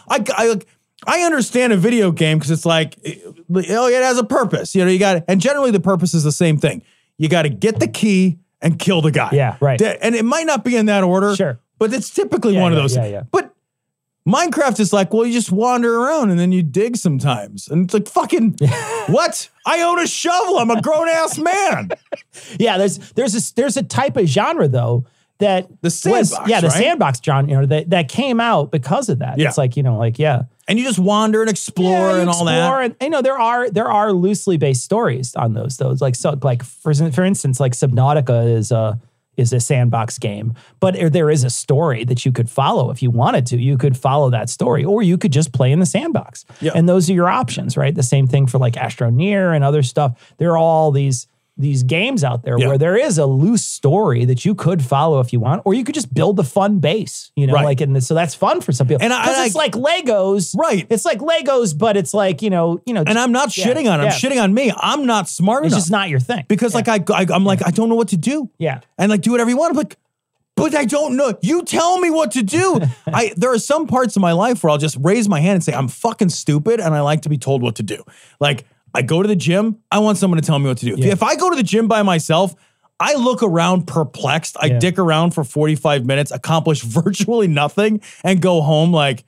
I understand a video game because it's like, it has a purpose. You know, you got it. And generally the purpose is the same thing. You got to get the key and kill the guy. Yeah, right. And it might not be in that order. Sure. But it's typically one of those. Yeah. But Minecraft is like, well, you just wander around and then you dig sometimes. And it's like, fucking, what? I own a shovel. I'm a grown-ass man. Yeah, there's a type of genre, though, that the sandbox, the sandbox genre that came out because of that. Yeah. It's like, and you just wander and explore and all that. And there are loosely based stories on those. Like for instance, like Subnautica is a sandbox game, but there is a story that you could follow if you wanted to. You could follow that story, or you could just play in the sandbox. Yeah. And those are your options, right? The same thing for like Astroneer and other stuff. There are all these games out there where there is a loose story that you could follow if you want, or you could just build a fun base, so that's fun for some people. And it's like Legos, right? It's like Legos, but it's like, And I'm not shitting on it. I'm shitting on me. I'm not smart enough. It's just not your thing. Because I'm like, I don't know what to do. Yeah. And like, do whatever you want. I'm like, but I don't know. You tell me what to do. There are some parts of my life where I'll just raise my hand and say, I'm fucking stupid. And I like to be told what to do. Like, I go to the gym, I want someone to tell me what to do. Yeah. If I go to the gym by myself, I look around perplexed. I dick around for 45 minutes, accomplish virtually nothing, and go home like,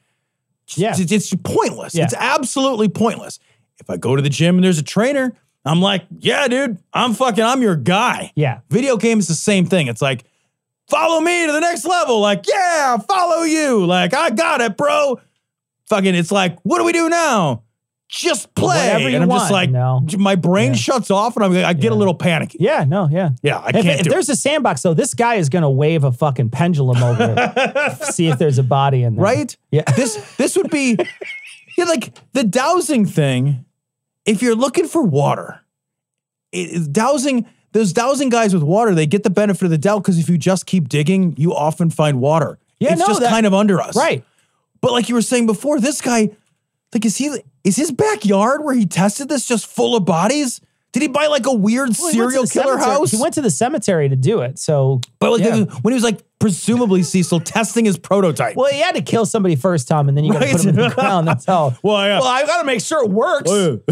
it's pointless. Yeah. It's absolutely pointless. If I go to the gym and there's a trainer, I'm like, yeah, dude, I'm your guy. Yeah. Video game is the same thing. It's like, follow me to the next level. Like, yeah, follow you. Like, I got it, bro. Fucking, it's like, what do we do now? Just play. Whatever you and I'm want. just like, my brain shuts off and I get a little panicky. Yeah, I can't If there's a sandbox, though, this guy is going to wave a fucking pendulum over it. See if there's a body in there. Right? Yeah. This would be, like the dowsing thing. If you're looking for water, those dowsing guys with water, they get the benefit of the doubt because if you just keep digging, you often find water. Yeah, it's just kind of under us. Right. But like you were saying before, this guy, like, is his backyard where he tested this just full of bodies? Did he buy like a weird serial killer house? He went to the cemetery to do it. So, but like when he was like presumably Cecil testing his prototype. Well, he had to kill somebody first, Tom, and then you got to put him in the ground. That's how. Well, I got to make sure it works.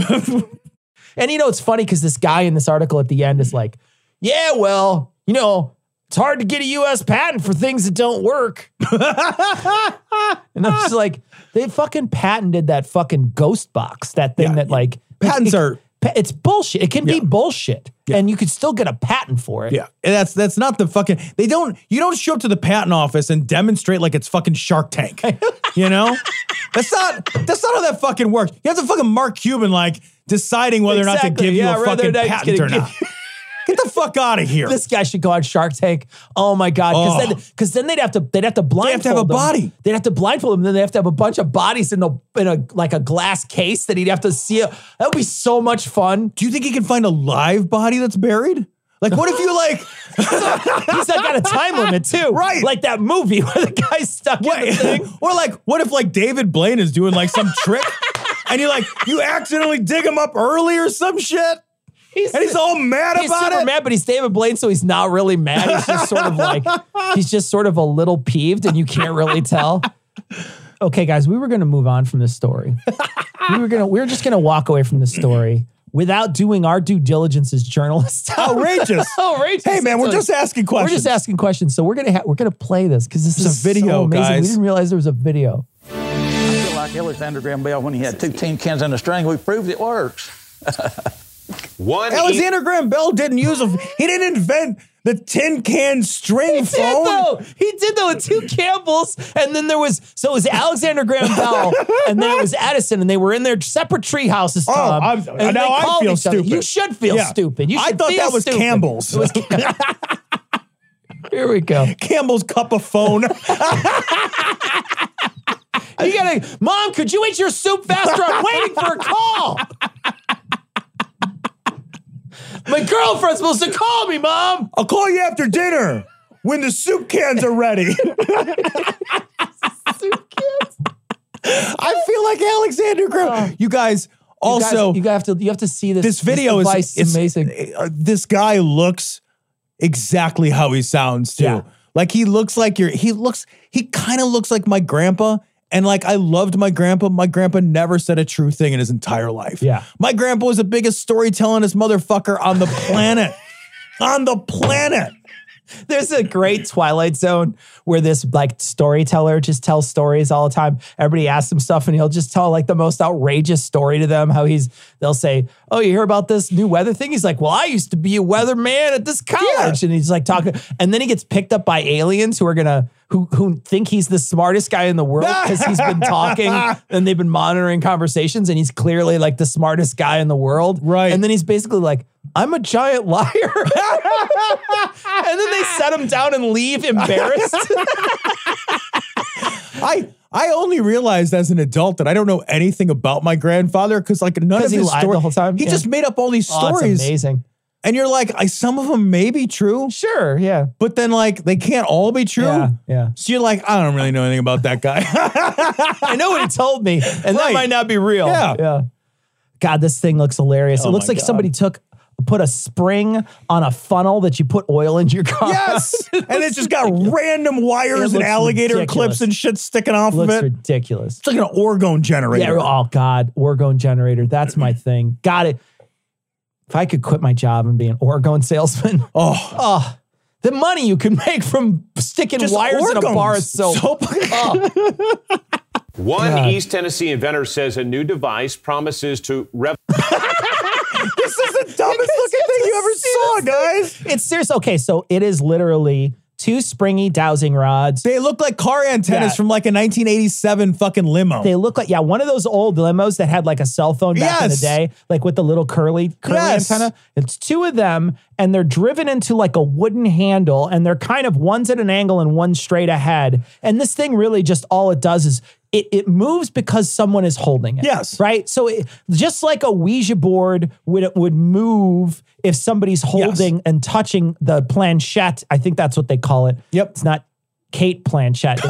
And it's funny because this guy in this article at the end is like, yeah, well, it's hard to get a U.S. patent for things that don't work. And I'm just like, they fucking patented that fucking ghost box, that thing that like patents it's bullshit. It can be bullshit, and you could still get a patent for it. Yeah, and that's not the fucking. You don't show up to the patent office and demonstrate like it's fucking Shark Tank. That's not how that fucking works. You have to fucking Mark Cuban like deciding whether or not to give you a fucking patent or not. Get the fuck out of here. This guy should go on Shark Tank. Oh my God. Because then they'd have to blindfold They have to have a body. They'd have to blindfold him. Then they have to have a bunch of bodies in a glass case that he'd have to see. That would be so much fun. Do you think he can find a live body that's buried? Like, what if you like... He's got a time limit too. Right. Like that movie where the guy's stuck in the thing. Or like, what if like David Blaine is doing like some trick and you accidentally dig him up early or some shit? He's all mad about it. He's super mad, but he's David Blaine, so he's not really mad. He's just sort of a little peeved, and you can't really tell. Okay, guys, we were going to move on from this story. We were just going to walk away from this story without doing our due diligence as journalists. Outrageous. Outrageous. Hey, man, we're just asking questions. We're just asking questions. So we're gonna play this because this is a video, so amazing. guys. We didn't realize there was a video. I feel like Alexander Graham Bell, when he had 2 tin cans and a string, we proved it works. Alexander Graham Bell didn't invent the tin can string phone. He did though with 2 Campbells, and then it was Alexander Graham Bell, and then it was Edison, and they were in their separate tree houses, Tom. Now I feel stupid. You should feel stupid. I thought that was stupid. Campbell's. Here we go. Campbell's cup of phone. Mom, could you eat your soup faster? I'm waiting for a call. My girlfriend's supposed to call me, Mom. I'll call you after dinner when the soup cans are ready. Soup cans. I feel like Alexander Graham. You guys also you have to see this. This video is amazing. This guy looks exactly how he sounds too. Yeah. Like he kind of looks like my grandpa. And like, I loved my grandpa. My grandpa never said a true thing in his entire life. Yeah. My grandpa was the biggest storytellingest motherfucker on the planet. On the planet. There's a great Twilight Zone where this like storyteller just tells stories all the time. Everybody asks him stuff and he'll just tell like the most outrageous story to them. They'll say, oh, you hear about this new weather thing? He's like, well, I used to be a weatherman at this college. Yeah. And he's like talking, and then he gets picked up by aliens who think he's the smartest guy in the world because he's been talking and they've been monitoring conversations and he's clearly like the smartest guy in the world. Right. And then he's basically like, I'm a giant liar. And then they set him down and leave embarrassed. I only realized as an adult that I don't know anything about my grandfather because like none of his lied story, the whole time. He just made up all these stories. That's amazing. And you're like, some of them may be true. Sure, yeah. But then like they can't all be true. Yeah. So you're like, I don't really know anything about that guy. I know what he told me, and that might not be real. Yeah. God, this thing looks hilarious. It looks like somebody put a spring on a funnel that you put oil into your car. Yes. And it's just got random wires and alligator clips and shit sticking off of it. Looks ridiculous. It's like an orgone generator. Yeah, oh God, orgone generator. That's my thing. Got it. If I could quit my job and be an orgone salesman, the money you can make from sticking just wires in a bar of soap. One East Tennessee inventor says a new device promises to This is the dumbest looking thing you ever saw, guys. It's serious. Okay, so it is literally 2 springy dowsing rods. They look like car antennas from like a 1987 fucking limo. They look like, one of those old limos that had like a cell phone back in the day, like with the little curly antenna. It's 2 of them, and they're driven into like a wooden handle, and they're kind of one's at an angle and one straight ahead. And this thing really just all it does is it moves because someone is holding it. Yes. Right? So just like a Ouija board would move if somebody's holding and touching the planchette. I think that's what they call it. Yep. It's not Kate Blanchett.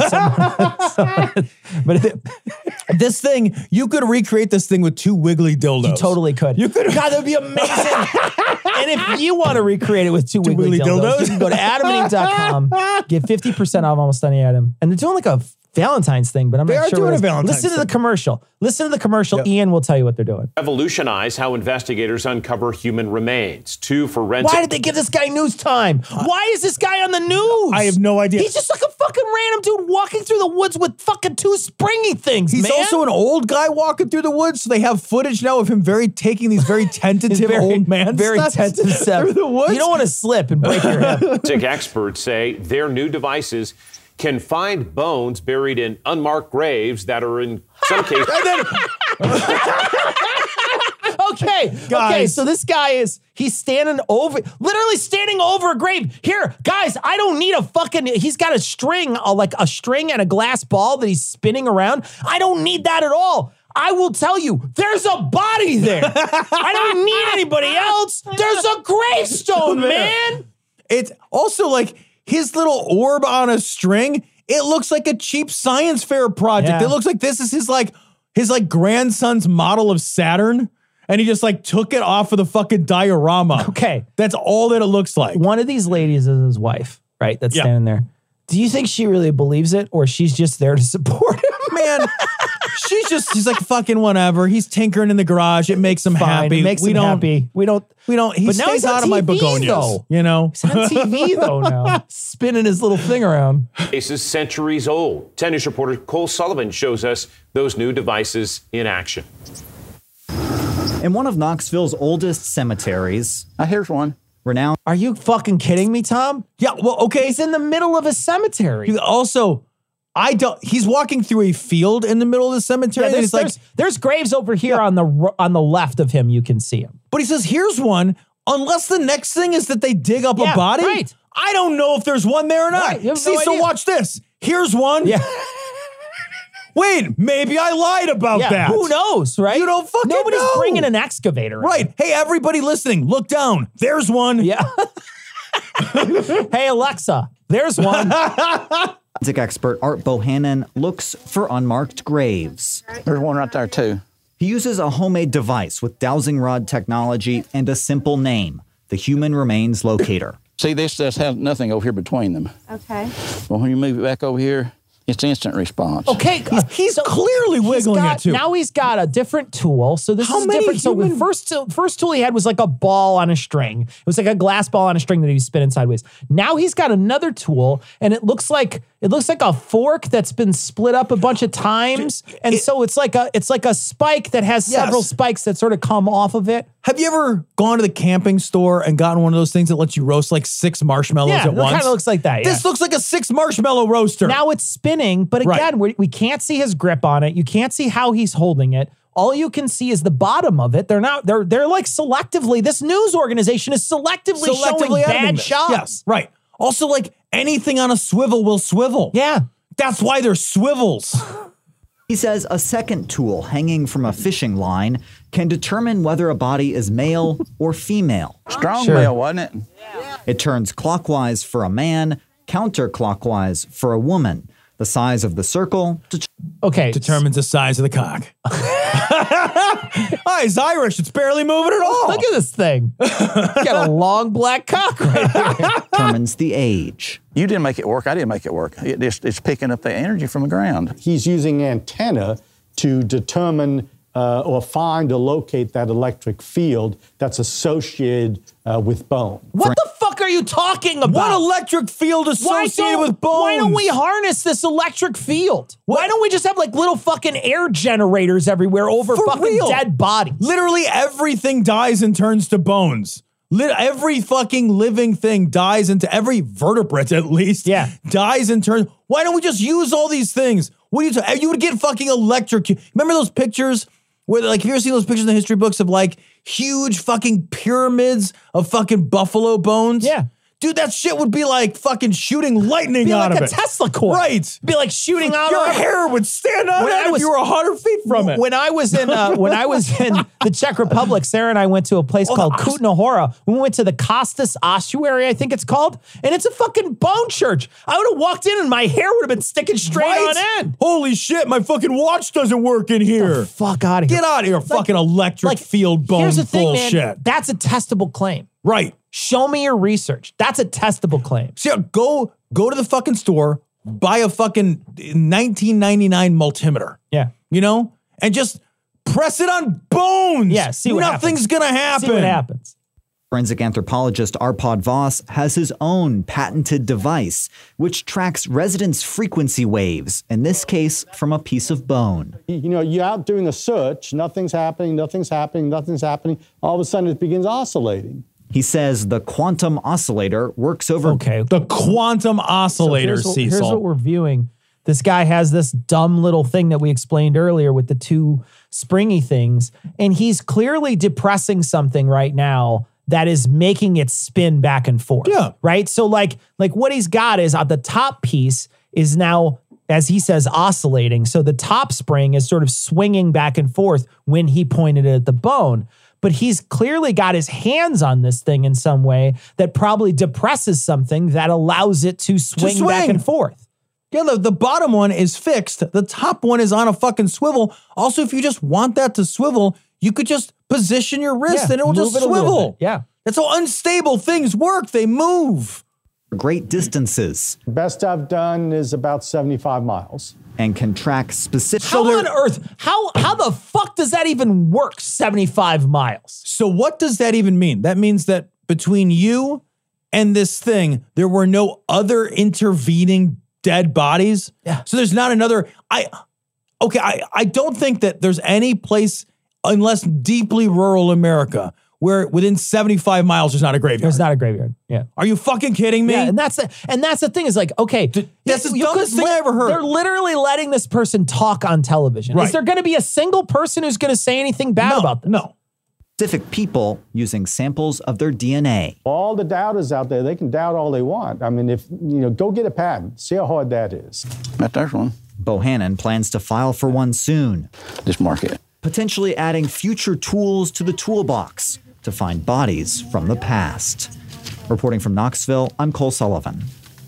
But this thing, you could recreate this thing with 2 wiggly dildos. You totally could. You could. God, that'd be amazing. And if you want to recreate it with 2 wiggly dildos, you can go to adamandeve.com, get 50% off almost any item. And they're doing like a Valentine's thing, but I'm not sure. They are doing a Valentine's thing. Listen to the commercial. Listen to the commercial. Yep. Ian will tell you what they're doing. Revolutionize how investigators uncover human remains. 2 forensic. Why did they give this guy news time? Why is this guy on the news? I have no idea. He's just like a fucking random dude walking through the woods with fucking 2 springy things, He's also an old guy walking through the woods, so they have footage now of him taking these very tentative old man steps tentative steps through the woods. You don't want to slip and break your hip. Forensic experts say their new devices can find bones buried in unmarked graves that are in some cases. Okay. Okay. So this guy he's literally standing over a grave. Here, guys, I don't need he's got a string, like a string and a glass ball that he's spinning around. I don't need that at all. I will tell you, there's a body there. I don't need anybody else. There's a gravestone, man. It's also like his little orb on a string. It looks like a cheap science fair project. Yeah. It looks like this is his grandson's model of Saturn. And he just like took it off of the fucking diorama. Okay. That's all that it looks like. One of these ladies is his wife, right? That's standing there. Do you think she really believes it, or she's just there to support him? Man, she's like, fucking whatever. He's tinkering in the garage. It makes him happy. It makes him happy. We don't. He stays out of my begonias, though. You know? He's on TV though now, spinning his little thing around. Case is centuries old. 10 News reporter Cole Sullivan shows us those new devices in action. In one of Knoxville's oldest cemeteries. Here's one. Renowned. Are you fucking kidding me, Tom? Yeah, well, okay. He's in the middle of a cemetery. He's walking through a field in the middle of the cemetery. Yeah, there's graves over here on the left of him. You can see him. But he says, here's one. Unless the next thing is that they dig up a body. Right. I don't know if there's one there or not. Right, See, so watch this. Here's one. Yeah. Wait, maybe I lied about that. Who knows, right? You don't fucking know. Nobody's bringing an excavator. Right. Hey, everybody listening, look down. There's one. Yeah. Hey, Alexa, there's one. Forensic expert Art Bohannon looks for unmarked graves. There's one right there, too. He uses a homemade device with dowsing rod technology and a simple name, the Human Remains Locator. See, this has nothing over here between them. Okay. Well, when you move it back over here, it's instant response. Okay, he's clearly wiggling it too. Now he's got a different tool. So this is different. So the first tool he had was like a ball on a string. It was like a glass ball on a string that he was spinning sideways. Now he's got another tool, and it looks like a fork that's been split up a bunch of times, and so it's like a spike that has several spikes that sort of come off of it. Have you ever gone to the camping store and gotten one of those things that lets you roast like 6 marshmallows at once? Yeah, it kind of looks like that. This looks like a 6 marshmarshmalow roaster. Now it's spinning, but again, we can't see his grip on it. You can't see how he's holding it. All you can see is the bottom of it. They're like selectively, this news organization is selectively showing bad shots. Yes, right. Also, like anything on a swivel will swivel. Yeah. That's why they're swivels. He says a second tool hanging from a fishing line can determine whether a body is male or female. Strong male, wasn't it? It turns clockwise for a man, counterclockwise for a woman. The size of the circle determines the size of the cock. Oh, he's Irish. It's barely moving at all. Look at this thing. Got a long black cock right here. Determines the age. You didn't make it work. I didn't make it work. It's picking up the energy from the ground. He's using antenna to determine or find or locate that electric field that's associated with bone. What the fuck are you talking about? What electric field associated with bones? Why don't we harness this electric field? Why don't we just have like little fucking air generators everywhere over fucking dead bodies? Literally everything dies and turns to bones. Every fucking living thing dies into, every vertebrate at least, dies and turns. Why don't we just use all these things? What are you talking? You would get fucking electrocuted. Remember those pictures where, like, have you ever seen those pictures in the history books of like huge fucking pyramids of fucking buffalo bones? Yeah. Dude, that shit would be like fucking shooting lightning out of it. Be like a Tesla coil. Right. Be like shooting out your of it. Your hair would stand out if you were 100 feet from it. When I was in the Czech Republic, Sarah and I went to a place called Kutna Hora. We went to the Kostas Ossuary, I think it's called, and it's a fucking bone church. I would have walked in and my hair would have been sticking straight on end. Holy shit, my fucking watch doesn't work in here. Get the fuck out of here. Get out of here, fucking electric field bone here's the thing, bullshit. Man, that's a testable claim. Right. Show me your research. That's a testable claim. So go to the fucking store, buy a fucking 1999 multimeter. Yeah. You know? And just press it on bones. Yeah, see what Nothing's gonna happen. See what happens. Forensic anthropologist Arpad Voss has his own patented device, which tracks residents' frequency waves, in this case, from a piece of bone. You know, you're out doing a search, nothing's happening. All of a sudden it begins oscillating. He says the quantum oscillator works over... The quantum oscillator, Cecil. Here's what we're viewing. This guy has this dumb little thing that we explained earlier with the two springy things, and he's clearly depressing something right now that is making it spin back and forth. Yeah. Right? So like what he's got is the top piece is now, as he says, oscillating. So the top spring is sort of swinging back and forth when he pointed it at the bone. But he's clearly got his hands on this thing in some way that probably depresses something that allows it to swing back and forth. Yeah, the bottom one is fixed. The top one is on a fucking swivel. Also, if you just want that to swivel, you could just position your wrist and it'll just swivel. Yeah. That's how unstable things work. They move. Great distances. Best I've done is about 75 miles. And can track specific. How on earth? How the fuck does that even work? 75 miles. So what does that even mean? That means that between you and this thing, there were no other intervening dead bodies. Yeah. So there's not another. I don't think that there's any place, unless deeply rural America, where within 75 miles there's not a graveyard. There's not a graveyard. Yeah. Are you fucking kidding me? Yeah, and that's the thing is like, okay, that's the dumbest thing I ever heard. They're literally letting this person talk on television. Right. Is there going to be a single person who's going to say anything bad about this? No. Specific people using samples of their DNA. All the doubters out there, they can doubt all they want. I mean, go get a patent. See how hard that is. There's one. Bohannon plans to file for one soon. Just mark it. Potentially adding future tools to the toolbox to find bodies from the past. Reporting from Knoxville, I'm Cole Sullivan.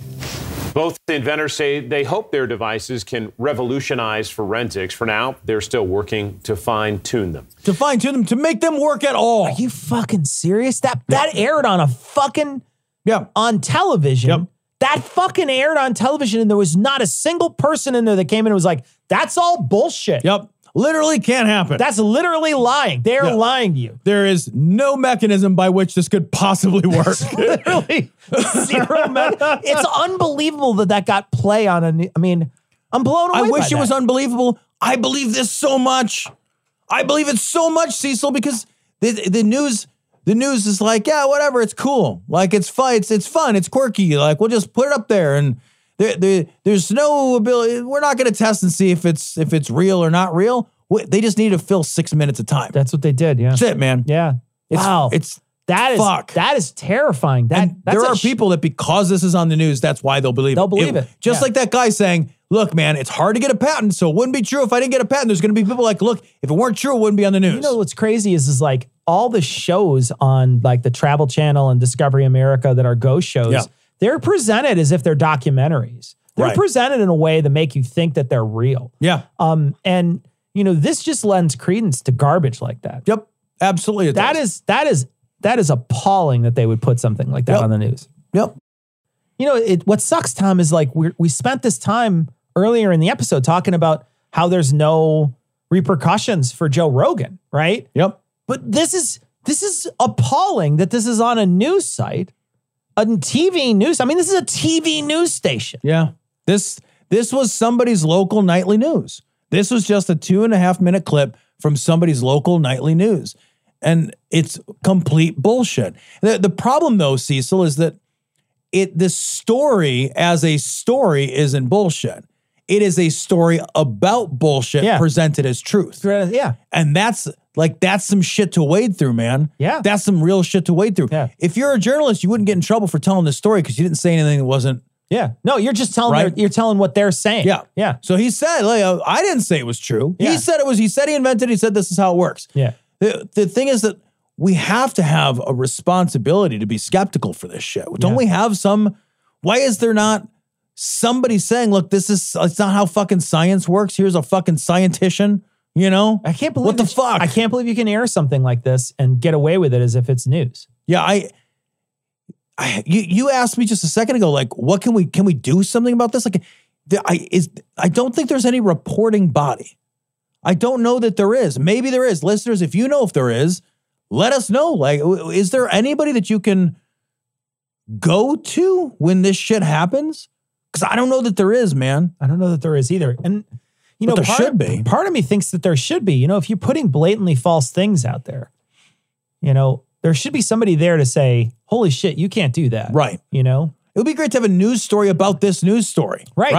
Both inventors say they hope their devices can revolutionize forensics. For now, they're still working to fine-tune them. To make them work at all. Are you fucking serious? That aired on a fucking on television. Yep. That fucking aired on television, and there was not a single person in there that came in and was like, "That's all bullshit." Yep. Literally can't happen. That's literally lying. They're lying to you. There is no mechanism by which this could possibly work. Literally zero. It's unbelievable that got play on I mean, I'm blown away. I wish it was unbelievable. I believe this so much. I believe it so much, Cecil, because the news is like, yeah, whatever, it's cool. Like it's fun, it's fun, it's quirky. Like we'll just put it up there, and there's no ability. We're not going to test and see if it's real or not real. They just need to fill 6 minutes of time. That's what they did. Yeah, that's it, man. Yeah. Wow. That is terrifying. There are people that because this is on the news, that's why they'll believe it. They'll believe it. Just like that guy saying, look, man, it's hard to get a patent, so it wouldn't be true if I didn't get a patent. There's going to be people like, look, if it weren't true, it wouldn't be on the news. You know what's crazy is like all the shows on like the Travel Channel and Discovery America that are ghost shows, they're presented as if they're documentaries. They're presented in a way that make you think that they're real. Yeah. And this just lends credence to garbage like that. Yep. Absolutely. That is appalling that they would put something like that on the news. Yep. What sucks, Tom, is like we spent this time earlier in the episode talking about how there's no repercussions for Joe Rogan, right? Yep. But this is appalling that this is on a news site, a TV news. I mean, this is a TV news station. Yeah. This was somebody's local nightly news. This was just a 2.5 minute clip from somebody's local nightly news. And it's complete bullshit. The problem, though, Cecil, is that this story as a story isn't bullshit. It is a story about bullshit presented as truth. Yeah. And that's some shit to wade through, man. Yeah. That's some real shit to wade through. Yeah. If you're a journalist, you wouldn't get in trouble for telling this story because you didn't say anything that wasn't. Yeah. No, you're just telling you're telling what they're saying. Yeah. Yeah. So he said, I didn't say it was true. Yeah. He said he invented it. He said this is how it works. Yeah. The thing is that we have to have a responsibility to be skeptical for this shit. Don't we have some? Why is there not somebody saying, look, it's not how fucking science works. Here's a fucking scientician, I can't believe what the fuck? I can't believe you can air something like this and get away with it as if it's news. Yeah, you asked me just a second ago, like, what can we do something about this? Like, I don't think there's any reporting body. I don't know that there is. Maybe there is. Listeners, if you know if there is, let us know. Like, is there anybody that you can go to when this shit happens? Because I don't know that there is, man. I don't know that there is either. And, there should be. Part of me thinks that there should be. If you're putting blatantly false things out there, there should be somebody there to say, holy shit, you can't do that. Right. It would be great to have a news story about this news story. Right.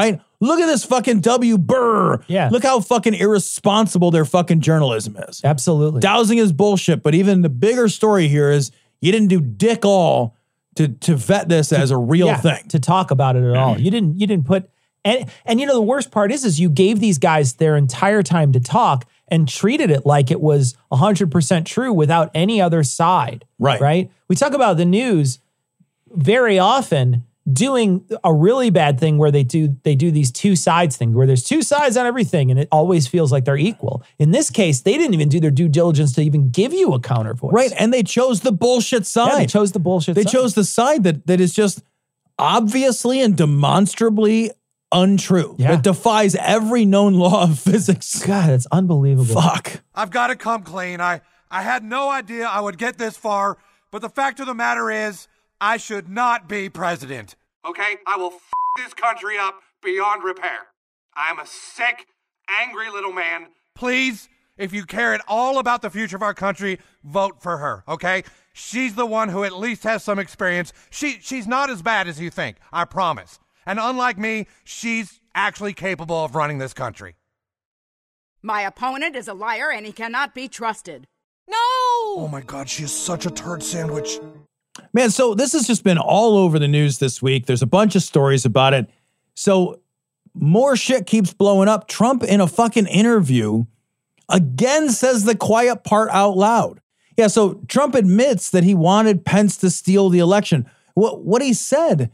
Look at this fucking W. Burr. Yeah. Look how fucking irresponsible their fucking journalism is. Absolutely. Dousing is bullshit, but even the bigger story here is you didn't do dick all to vet this as a real thing. To talk about it at all. You didn't put, and you know, the worst part is you gave these guys their entire time to talk and treated it like it was 100% true without any other side. Right? We talk about the news very often doing a really bad thing where they do these two sides thing where there's two sides on everything and it always feels like they're equal. In this case, they didn't even do their due diligence to even give you a counter voice. Right. And they chose the bullshit side. Yeah, they chose the bullshit side. They chose the side that is just obviously and demonstrably untrue. Yeah. It defies every known law of physics. God, it's unbelievable. Fuck. I've got to come clean. I had no idea I would get this far, but the fact of the matter is, I should not be president. Okay? I will f this country up beyond repair. I am a sick, angry little man. Please, if you care at all about the future of our country, vote for her, okay? She's the one who at least has some experience. She's not as bad as you think, I promise. And unlike me, she's actually capable of running this country. My opponent is a liar and he cannot be trusted. No! Oh my God, she is such a turd sandwich. Man, so this has just been all over the news this week. There's a bunch of stories about it. So more shit keeps blowing up. Trump in a fucking interview again says the quiet part out loud. Yeah, so Trump admits that he wanted Pence to steal the election. What he said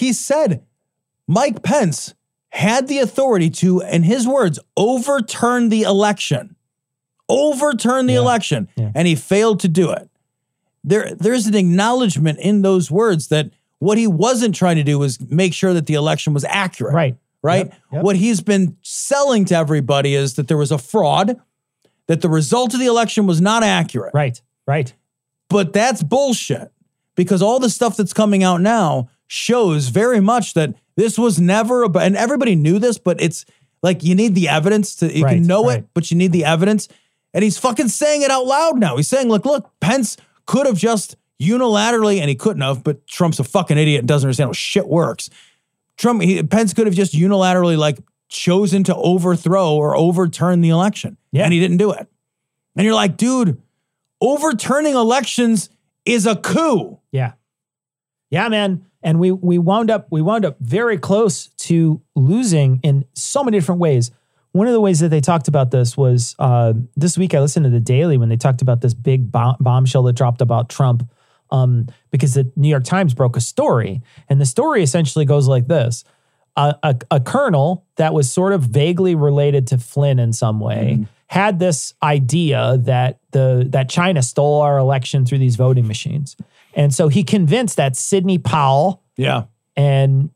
Mike Pence had the authority to, in his words, overturn the election. Overturn the election. Yeah. And he failed to do it. There's an acknowledgement in those words that what he wasn't trying to do was make sure that the election was accurate. Right. Yep. What he's been selling to everybody is that there was a fraud, that the result of the election was not accurate. Right. But that's bullshit, because all the stuff that's coming out now shows very much that this was never about, and everybody knew this, but it's like you need the evidence you can know it, but you need the evidence. And he's fucking saying it out loud now. He's saying, look, Pence could have just unilaterally, and he couldn't have, but Trump's a fucking idiot and doesn't understand how shit works. Pence could have just unilaterally chosen to overthrow or overturn the election. Yeah. And he didn't do it. And you're like, dude, overturning elections is a coup. Yeah. Yeah, man. And we wound up very close to losing in so many different ways. One of the ways that they talked about this was this week I listened to The Daily when they talked about this big bombshell that dropped about Trump because the New York Times broke a story. And the story essentially goes like this. A colonel that was sort of vaguely related to Flynn in some way had this idea that that China stole our election through these voting machines. And so he convinced that Sidney Powell and,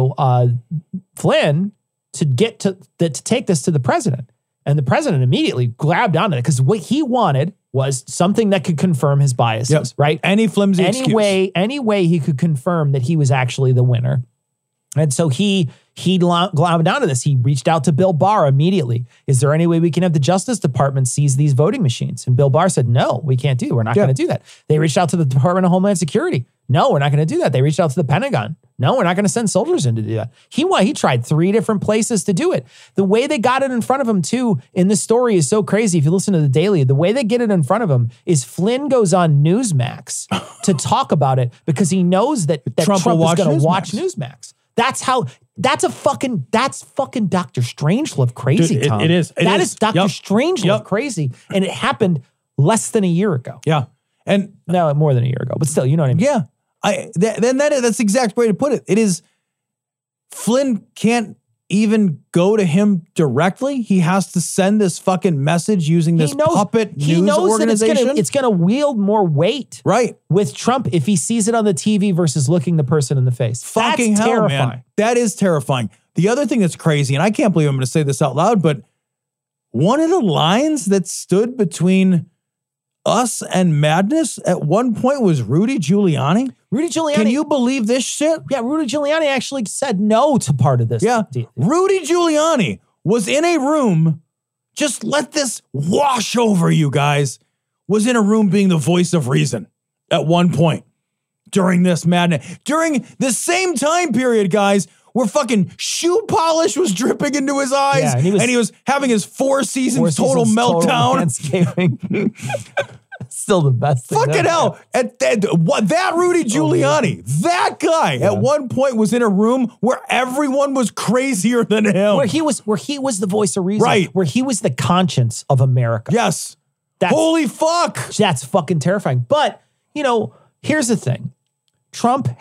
Flynn to take this to the president. And the president immediately grabbed onto it because what he wanted was something that could confirm his biases, right? Any flimsy excuse. Any way he could confirm that he was actually the winner. And so he glommed onto this. He reached out to Bill Barr immediately. Is there any way we can have the Justice Department seize these voting machines? And Bill Barr said, no, we can't do. We're not going to do that. They reached out to the Department of Homeland Security. No, we're not going to do that. They reached out to the Pentagon. No, we're not going to send soldiers in to do that. He tried 3 different places to do it. The way they got it in front of him, too, in this story is so crazy. If you listen to The Daily, the way they get it in front of him is Flynn goes on Newsmax to talk about it because he knows that Trump is going to watch Newsmax. That's fucking Dr. Strangelove crazy, dude, Tom. It is. That is Dr. Strangelove crazy. And it happened less than a year ago. Yeah. And no, more than a year ago, but still, you know what I mean? Yeah. That's the exact way to put it. It is Flynn can't even go to him directly. He has to send this fucking message using this puppet news organization. That it's gonna wield more weight, with Trump if he sees it on the TV versus looking the person in the face. Fucking that's hell, terrifying. man. That is terrifying. The other thing that's crazy, and I can't believe I'm going to say this out loud, but one of the lines that stood between us and madness at one point was Rudy Giuliani. Can you believe this shit? Yeah, Rudy Giuliani actually said no to part of this. Yeah, Rudy Giuliani was in a room, just let this wash over you guys, was in a room being the voice of reason at one point during this madness. During the same time period, guys, where fucking shoe polish was dripping into his eyes, Yeah, and he was having his Four Seasons total meltdown. Landscaping. Still the best thing. Fucking hell. That Rudy Giuliani, that guy at one point was in a room where everyone was crazier than him. Where he was the voice of reason. Right. Where he was the conscience of America. Yes. Holy fuck. That's fucking terrifying. But, you know, here's the thing. Trump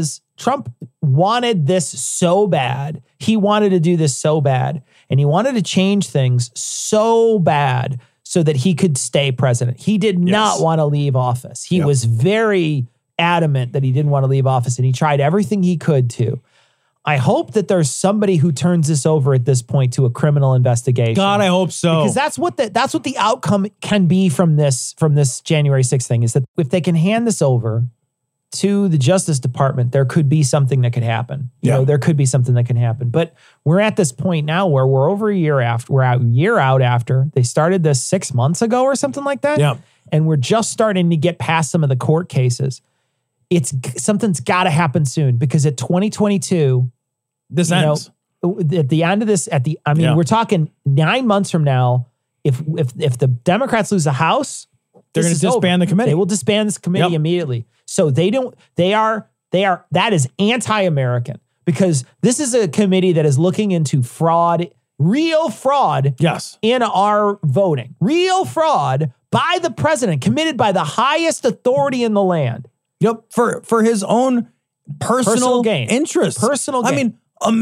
wanted this so bad. He wanted to do this so bad. And he wanted to change things so bad so that he could stay president. He did not want to leave office. He was very adamant that he didn't want to leave office, and he tried everything he could to. I hope that there's somebody who turns this over at this point to a criminal investigation. God, I hope so. Because that's what the outcome can be from this January 6th thing, is that if they can hand this over to the Justice Department, there could be something that could happen. You know, there could be something that can happen. But we're at this point now where we're over a year after. We're a year out after. They started this 6 months ago or something like that. Yeah. And we're just starting to get past some of the court cases. Something's got to happen soon, because at 2022, this ends. At the end of this, we're talking 9 months from now. If the Democrats lose the House, they're going to disband the committee. They will disband this committee immediately. So that is anti-American, because this is a committee that is looking into fraud, real fraud. Yes. In our voting, real fraud by the president, committed by the highest authority in the land. Yep. For his own personal gain, interest. Personal gain. I mean,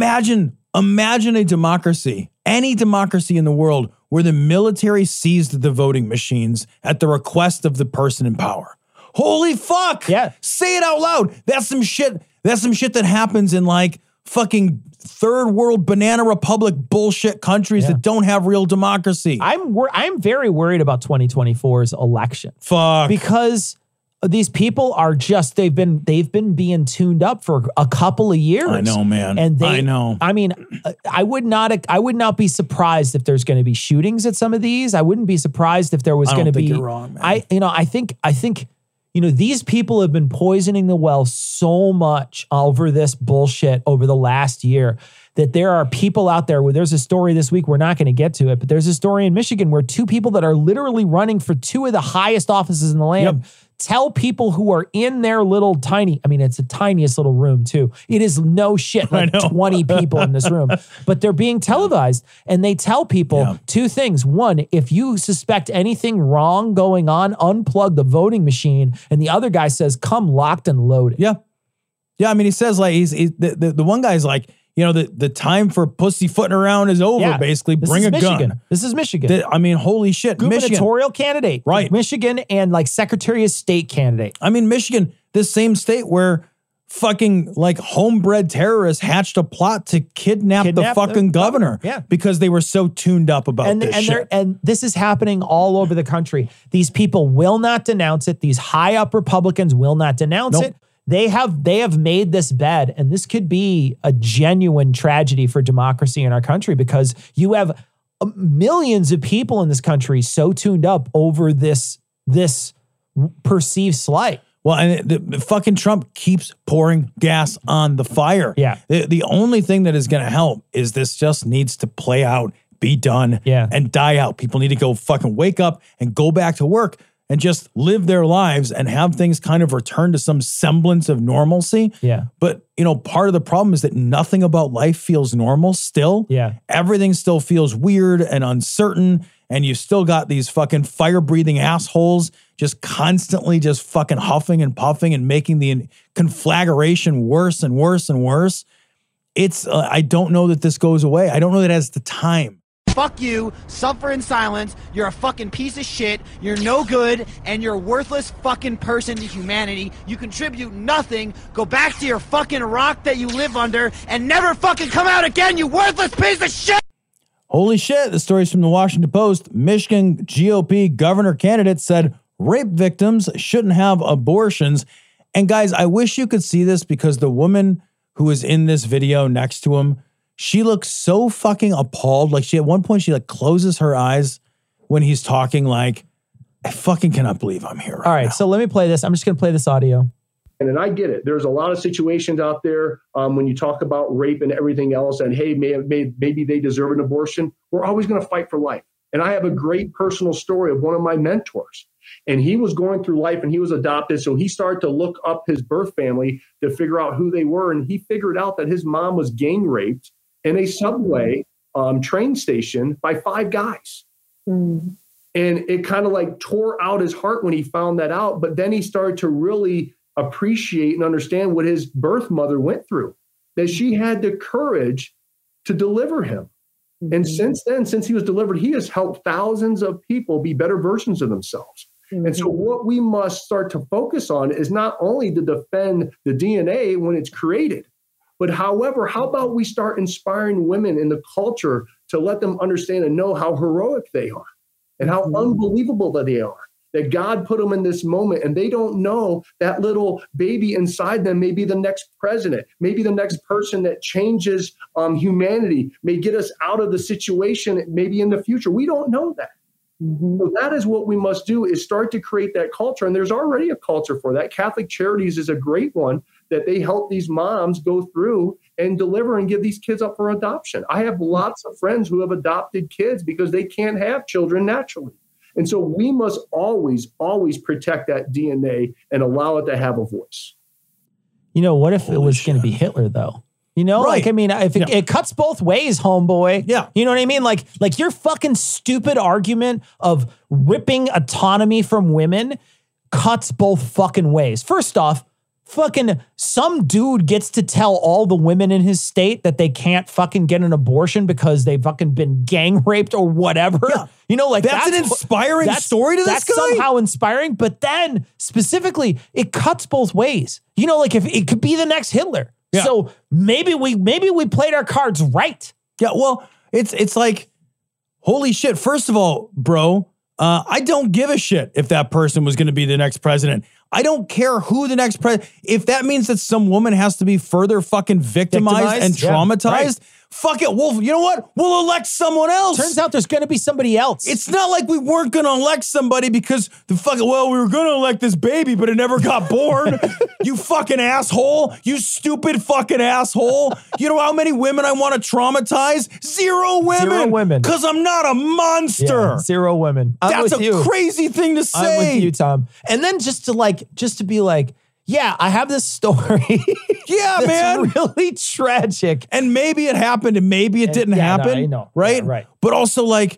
imagine a democracy, any democracy in the world, where the military seized the voting machines at the request of the person in power. Holy fuck. Yeah. Say it out loud. That's some shit that happens in like fucking third world banana republic bullshit countries that don't have real democracy. I'm very worried about 2024's election. Fuck. Because these people are just, they've been being tuned up for a couple of years. I know, man. And I know. I mean, I would not be surprised if there's going to be shootings at some of these. I wouldn't be surprised if there was going to be. You're wrong, man. I think these people have been poisoning the well so much over this bullshit over the last year that there are people out there where there's a story this week, we're not going to get to it, but there's a story in Michigan where two people that are literally running for two of the highest offices in the land tell people who are in their little tiny, it's the tiniest little room too. It is no shit, like 20 people in this room, but they're being televised, and they tell people two things. One, if you suspect anything wrong going on, unplug the voting machine. And the other guy says, come locked and loaded. Yeah. Yeah. I mean, he says like, the one guy's like, the time for pussyfooting around is over, basically. Bring a gun. This is Michigan. Holy shit. Gubernatorial candidate. Right. Michigan, and like Secretary of State candidate. I mean, Michigan, this same state where fucking like homebred terrorists hatched a plot to kidnap the fucking governor. Yeah. Because they were so tuned up about this shit. And this is happening all over the country. These people will not denounce it. These high up Republicans will not denounce it. They have made this bed, and this could be a genuine tragedy for democracy in our country, because you have millions of people in this country so tuned up over this perceived slight. Well, and the fucking Trump keeps pouring gas on the fire. Yeah. The only thing that is going to help is this just needs to play out, be done, and die out. People need to go fucking wake up and go back to work and just live their lives and have things kind of return to some semblance of normalcy. Yeah. But, part of the problem is that nothing about life feels normal still. Yeah. Everything still feels weird and uncertain. And you still got these fucking fire-breathing assholes just constantly just fucking huffing and puffing and making the conflagration worse and worse and worse. It's, I don't know that this goes away. I don't know that it has the time. Fuck you, suffer in silence, you're a fucking piece of shit, you're no good, and you're a worthless fucking person to humanity. You contribute nothing, go back to your fucking rock that you live under, and never fucking come out again, you worthless piece of shit! Holy shit, the story's from the Washington Post. Michigan GOP governor candidate said rape victims shouldn't have abortions. And guys, I wish you could see this, because the woman who is in this video next to him, she looks so fucking appalled. Like at one point, she like closes her eyes when he's talking, like, I fucking cannot believe I'm here right now. So let me play this. I'm just going to play this audio. And I get it. There's a lot of situations out there when you talk about rape and everything else, and hey, maybe they deserve an abortion. We're always going to fight for life. And I have a great personal story of one of my mentors. And he was going through life and he was adopted. So he started to look up his birth family to figure out who they were. And he figured out that his mom was gang raped in a subway train station by 5 guys. And it kind of like tore out his heart when he found that out. But then he started to really appreciate and understand what his birth mother went through, that she had the courage to deliver him. And since then, since he was delivered, he has helped thousands of people be better versions of themselves. And so what we must start to focus on is not only to defend the DNA when it's created, but however, how about we start inspiring women in the culture to let them understand and know how heroic they are and how unbelievable that they are. That God put them in this moment and they don't know that little baby inside them may be the next president, maybe the next person that changes humanity, may get us out of the situation maybe in the future. We don't know that. So that is what we must do, is start to create that culture. And there's already a culture for that. Catholic Charities is a great one that they help these moms go through and deliver and give these kids up for adoption. I have lots of friends who have adopted kids because they can't have children naturally. And so we must always, always protect that DNA and allow it to have a voice. You know, what if it was going to be Hitler, though? You know, like, I mean, if it cuts both ways, homeboy. Yeah. You know what I mean? Like your fucking stupid argument of ripping autonomy from women cuts both fucking ways. First off, fucking some dude gets to tell all the women in his state that they can't fucking get an abortion because they've fucking been gang raped or whatever. Yeah. You know, like that's an inspiring story to this guy. That's somehow inspiring, but then specifically, it cuts both ways. You know, like if it could be the next Hitler. Yeah. So maybe we played our cards right. Yeah, well, it's like, holy shit. First of all, bro, I don't give a shit if that person was going to be the next president. I don't care who the next president. If that means that some woman has to be further fucking victimized and traumatized, right. Fuck it. Well, you know what? We'll elect someone else. Turns out there's going to be somebody else. It's not like we weren't going to elect somebody because we were going to elect this baby, but it never got born. You fucking asshole. You stupid fucking asshole. You know how many women I want to traumatize? 0 women. 0 women. Because I'm not a monster. Yeah, 0 women. That's a crazy thing to say. I'm with you, Tom. And then just to be like, yeah, I have this story. Yeah, that's man. Really tragic. And maybe it happened and maybe it didn't happen. No, I know. Right? Yeah, right. But also, like,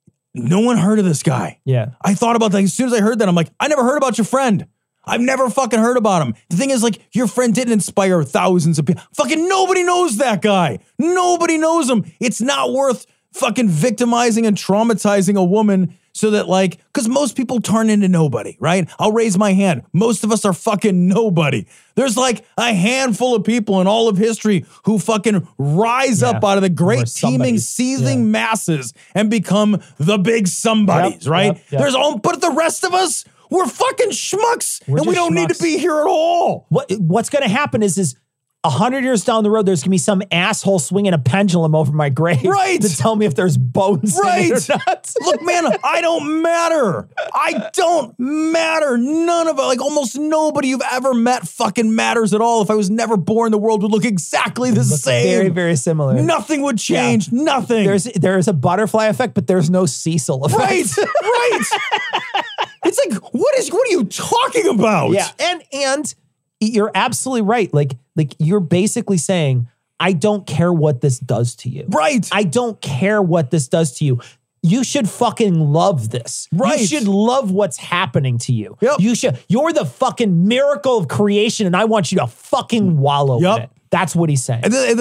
no one heard of this guy. Yeah. I thought about that. As soon as I heard that, I'm like, I never heard about your friend. I've never fucking heard about him. The thing is, like, your friend didn't inspire thousands of people. Fucking nobody knows that guy. Nobody knows him. It's not worth fucking victimizing and traumatizing a woman so that, like, because most people turn into nobody, right? I'll raise my hand. Most of us are fucking nobody. There's like a handful of people in all of history who fucking rise up out of the great teeming, seething masses and become the big somebodies, right? Yep. There's all, but the rest of us, we're fucking schmucks, and we don't need to be here at all. What's going to happen is 100 years down the road, there's going to be some asshole swinging a pendulum over my grave to tell me if there's bones in it or not. Look, man, I don't matter. I don't matter. None of it, like almost nobody you've ever met fucking matters at all. If I was never born, the world would look exactly the same. Very, very similar. Nothing would change. Yeah. Nothing. There's a butterfly effect, but there's no Cecil effect. Right. It's like, what are you talking about? Yeah, and you're absolutely right. Like you're basically saying, I don't care what this does to you. Right. I don't care what this does to you. You should fucking love this. Right. You should love what's happening to you. Yep. You're the fucking miracle of creation, and I want you to fucking wallow in it. That's what he's saying.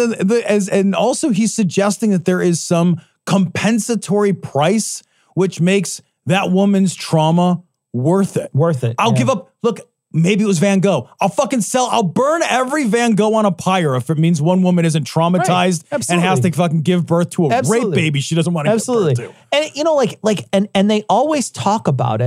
And also he's suggesting that there is some compensatory price which makes that woman's trauma worth it. I'll give up. Look, maybe it was Van Gogh. I'll burn every Van Gogh on a pyre if it means one woman isn't traumatized and has to fucking give birth to a rape baby she doesn't want to give birth to. And you know, and they always talk about it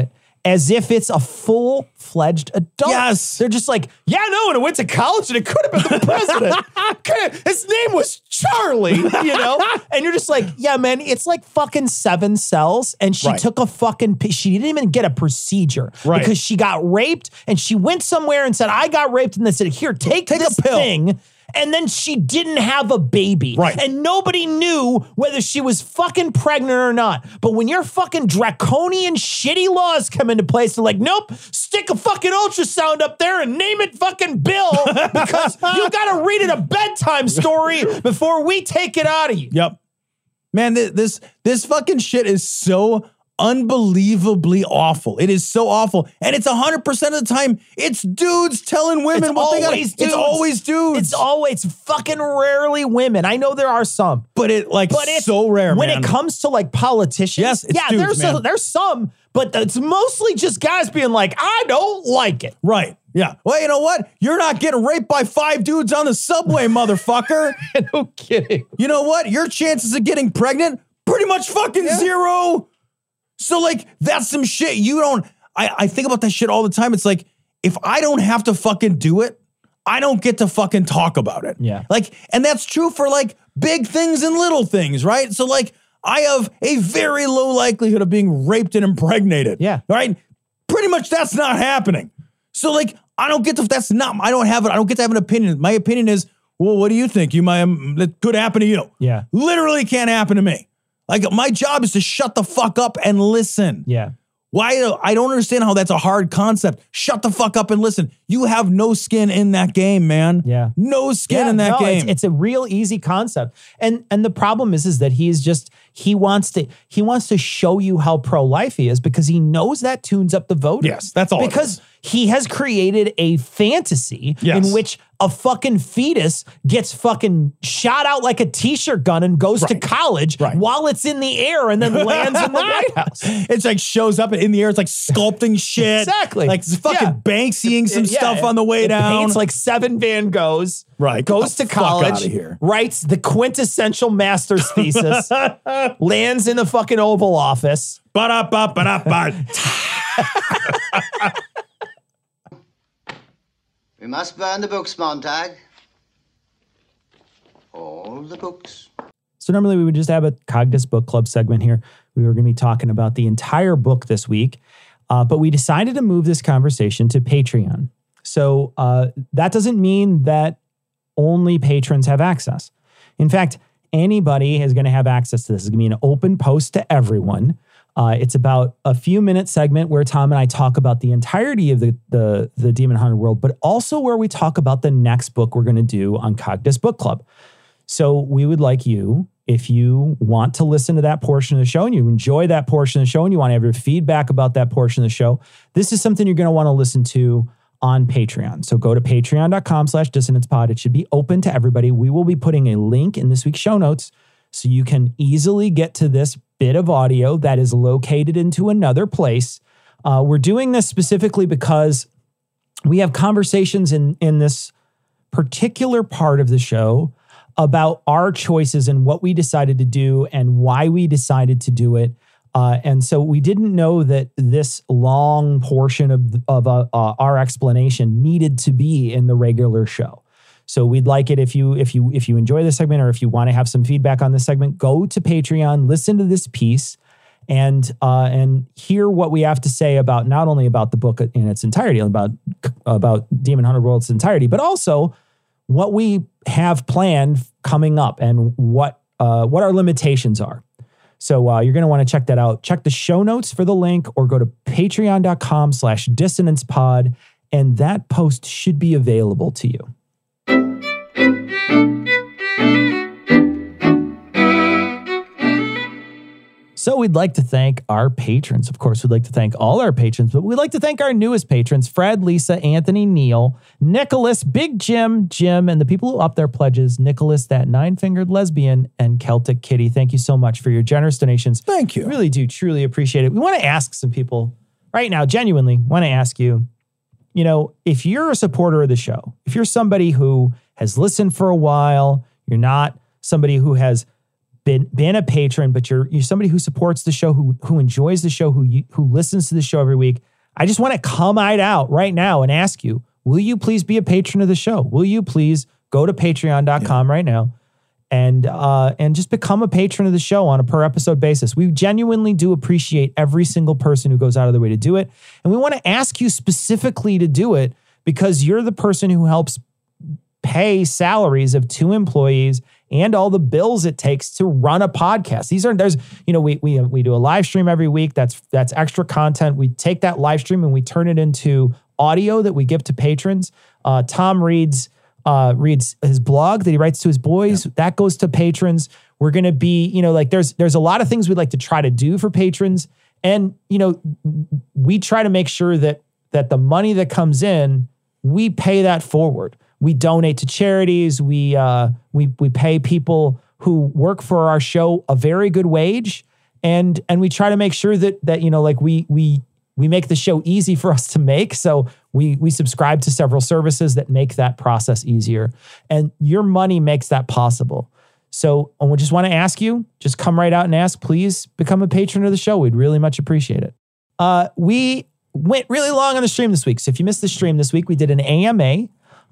as if it's a full-fledged adult. Yes. They're just like, yeah, no, and it went to college and it could have been the president. His name was Charlie, you know? And you're just like, yeah, man, it's like fucking 7 cells. And she took a fucking, she didn't even get a procedure because she got raped and she went somewhere and said, I got raped. And they said, here, take this a pill. thing. And then she didn't have a baby. Right. And nobody knew whether she was fucking pregnant or not. But when your fucking draconian shitty laws come into place, they're like, nope, stick a fucking ultrasound up there and name it fucking Bill because you got to read it a bedtime story before we take it out of you. Yep. Man, this fucking shit is so unbelievably awful. It is so awful. And it's 100% of the time, it's dudes telling women what they got. It's always dudes. It's always fucking rarely women. I know there are some. But it's so rare, when man. It comes to like politicians. Yes, it's dudes, there's some, but it's mostly just guys being like, I don't like it. Right. Yeah. Well, you know what? You're not getting raped by 5 dudes on the subway, motherfucker. No kidding. You know what? Your chances of getting pregnant, pretty much fucking zero. So, like, that's some shit you don't... I think about that shit all the time. It's like, if I don't have to fucking do it, I don't get to fucking talk about it. Yeah. Like, and that's true for, like, big things and little things, right? So, like, I have a very low likelihood of being raped and impregnated. Yeah. Right? Pretty much that's not happening. So, like, I don't get to... That's not... I don't get to have an opinion. My opinion is, well, what do you think? It could happen to you. Yeah. Literally can't happen to me. Like, my job is to shut the fuck up and listen. Yeah. Why? I don't understand how that's a hard concept. Shut the fuck up and listen. You have no skin in that game, man. Yeah. No skin in that game. It's a real easy concept. And the problem is that he wants to show you how pro-life he is because he knows that tunes up the voters. Yes, that's all. Because he has created a fantasy in which a fucking fetus gets fucking shot out like a t-shirt gun and goes to college while it's in the air and then lands in the White House. It's like shows up in the air. It's like sculpting shit. Exactly. Like fucking Banksying some stuff on the way down. Paints like 7 Van Goghs. Right. Goes to college. Here. Writes the quintessential master's thesis. Lands in the fucking Oval Office. We must burn the books, Montag. All the books. So normally we would just have a Cogdis Book Club segment here. We were going to be talking about the entire book this week, but we decided to move this conversation to Patreon. So that doesn't mean that only patrons have access. In fact, anybody is going to have access to this. It's going to be an open post to everyone. It's about a few minute segment where Tom and I talk about the entirety of the Demon Hunter world, but also where we talk about the next book we're going to do on Cogdis Book Club. So we would like you, if you want to listen to that portion of the show and you enjoy that portion of the show and you want to have your feedback about that portion of the show, this is something you're going to want to listen to on Patreon. So go to patreon.com/dissonancepod. It should be open to everybody. We will be putting a link in this week's show notes so you can easily get to this bit of audio that is located into another place. We're doing this specifically because we have conversations in this particular part of the show about our choices and what we decided to do and why we decided to do it. And so we didn't know that this long portion of our explanation needed to be in the regular show. So we'd like it if you enjoy this segment or if you want to have some feedback on this segment, go to Patreon, listen to this piece, and hear what we have to say about not only about the book in its entirety, about Demon Hunter World's entirety, but also what we have planned coming up and what our limitations are. So you're going to want to check that out. Check the show notes for the link or go to patreon.com/dissonancepod, and that post should be available to you. So we'd like to thank our patrons. Of course, we'd like to thank all our patrons, but we'd like to thank our newest patrons, Fred, Lisa, Anthony, Neil, Nicholas, Big Jim, and the people who up their pledges, Nicholas, that 9-fingered lesbian, and Celtic Kitty. Thank you so much for your generous donations. Thank you. We really do truly appreciate it. We want to ask some people right now, genuinely want to ask you, if you're a supporter of the show, if you're somebody who has listened for a while, you're not somebody who has been a patron, but you're somebody who supports the show, who enjoys the show, who listens to the show every week. I just want to come out right now and ask you, will you please be a patron of the show? Will you please go to patreon.com right now and just become a patron of the show on a per episode basis? We genuinely do appreciate every single person who goes out of their way to do it. And we want to ask you specifically to do it because you're the person who helps pay salaries of 2 employees and all the bills it takes to run a podcast. We do a live stream every week. That's extra content. We take that live stream and we turn it into audio that we give to patrons. Tom reads his blog that he writes to his boys. Yeah. That goes to patrons. We're going to be, there's a lot of things we'd like to try to do for patrons. And, we try to make sure that the money that comes in, we pay that forward. We donate to charities. We pay people who work for our show a very good wage, and we try to make sure that we make the show easy for us to make. So we subscribe to several services that make that process easier, and your money makes that possible. So we just want to ask you, just come right out and ask. Please become a patron of the show. We'd really much appreciate it. We went really long on the stream this week. So if you missed the stream this week, we did an AMA.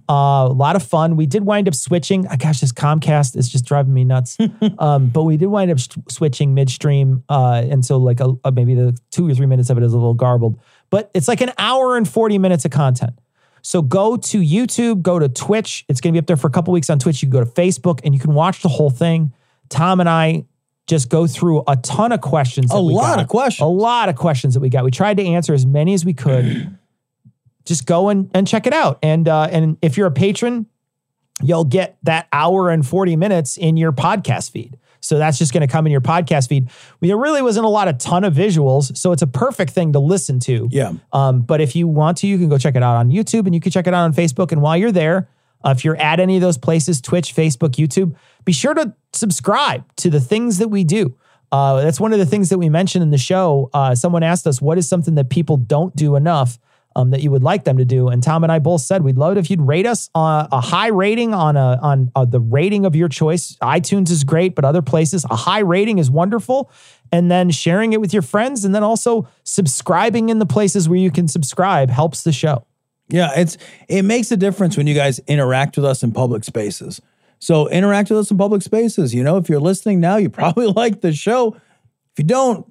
A lot of fun. We did wind up switching. Gosh, this Comcast is just driving me nuts. But we did wind up switching midstream. And so maybe the 2 or 3 minutes of it is a little garbled. But it's like an hour and 40 minutes of content. So go to YouTube, go to Twitch. It's going to be up there for a couple weeks on Twitch. You can go to Facebook and you can watch the whole thing. Tom and I just go through a ton of questions. A lot of questions that we got. We tried to answer as many as we could. Just go and check it out. And if you're a patron, you'll get that hour and 40 minutes in your podcast feed. So that's just going to come in your podcast feed. There really wasn't a ton of visuals, so it's a perfect thing to listen to. Yeah. But if you want to, you can go check it out on YouTube and you can check it out on Facebook. And while you're there, if you're at any of those places, Twitch, Facebook, YouTube, be sure to subscribe to the things that we do. That's one of the things that we mentioned in the show. Someone asked us, what is something that people don't do enough that you would like them to do? And Tom and I both said we'd love it if you'd rate us a high rating on the rating of your choice. iTunes is great, but other places, a high rating is wonderful. And then sharing it with your friends, and then also subscribing in the places where you can subscribe helps the show. Yeah, it makes a difference when you guys interact with us in public spaces. So interact with us in public spaces. If you're listening now, you probably like the show. If you don't,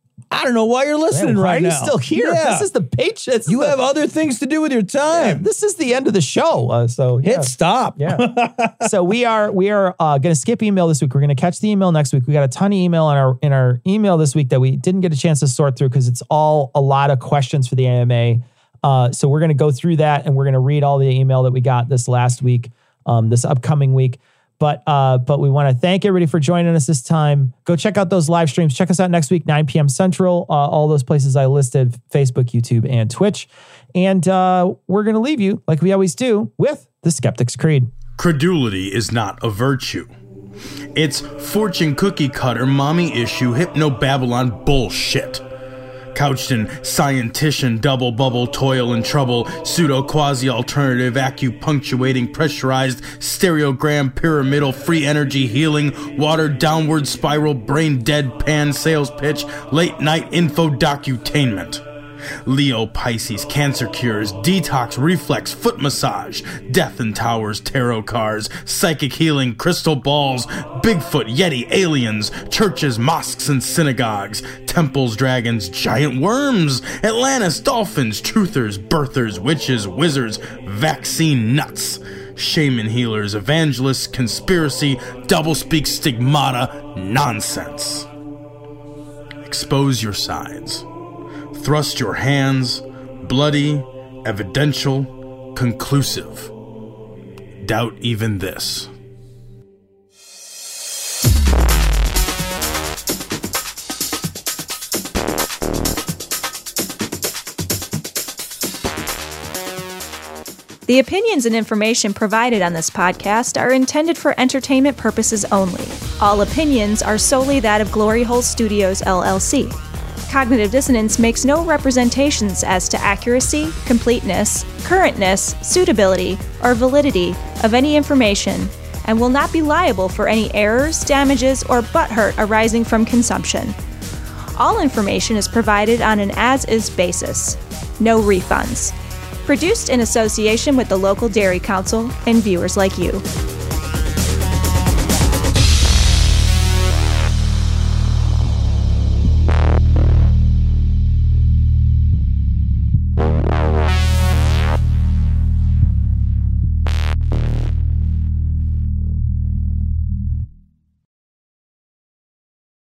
I don't know why you're listening right now. Why are you still here? Yeah. This is the paycheck. You have other things to do with your time. Yeah, this is the end of the show. Hit stop. Yeah. So we are going to skip email this week. We're going to catch the email next week. We got a ton of email in our email this week that we didn't get a chance to sort through because it's all a lot of questions for the AMA. So we're going to go through that and we're going to read all the email that we got this last week, this upcoming week. But we want to thank everybody for joining us this time. Go check out those live streams. Check us out next week, 9 p.m. Central. All those places I listed, Facebook, YouTube, and Twitch. And we're going to leave you, like we always do, with the Skeptic's Creed. Credulity is not a virtue. It's fortune cookie cutter, mommy issue, hypno-Babylon bullshit. Couched in scientician, double bubble, toil and trouble, pseudo quasi alternative, acupunctuating, pressurized, stereogram, pyramidal, free energy healing, water downward spiral, brain deadpan sales pitch, late night info docutainment. Leo, Pisces, cancer cures, detox, reflex, foot massage, death in towers, tarot cards, psychic healing, crystal balls, Bigfoot, Yeti, aliens, churches, mosques and synagogues, temples, dragons, giant worms, Atlantis, dolphins, truthers, birthers, witches, wizards, vaccine nuts, shaman healers, evangelists, conspiracy, doublespeak, stigmata, nonsense. Expose your sides. Thrust your hands, bloody, evidential, conclusive. Doubt even this. The opinions and information provided on this podcast are intended for entertainment purposes only. All opinions are solely that of Glory Hole Studios, LLC. Cognitive Dissonance makes no representations as to accuracy, completeness, currentness, suitability, or validity of any information, and will not be liable for any errors, damages, or butthurt arising from consumption. All information is provided on an as-is basis. no refunds. Produced in association with the local Dairy Council and viewers like you.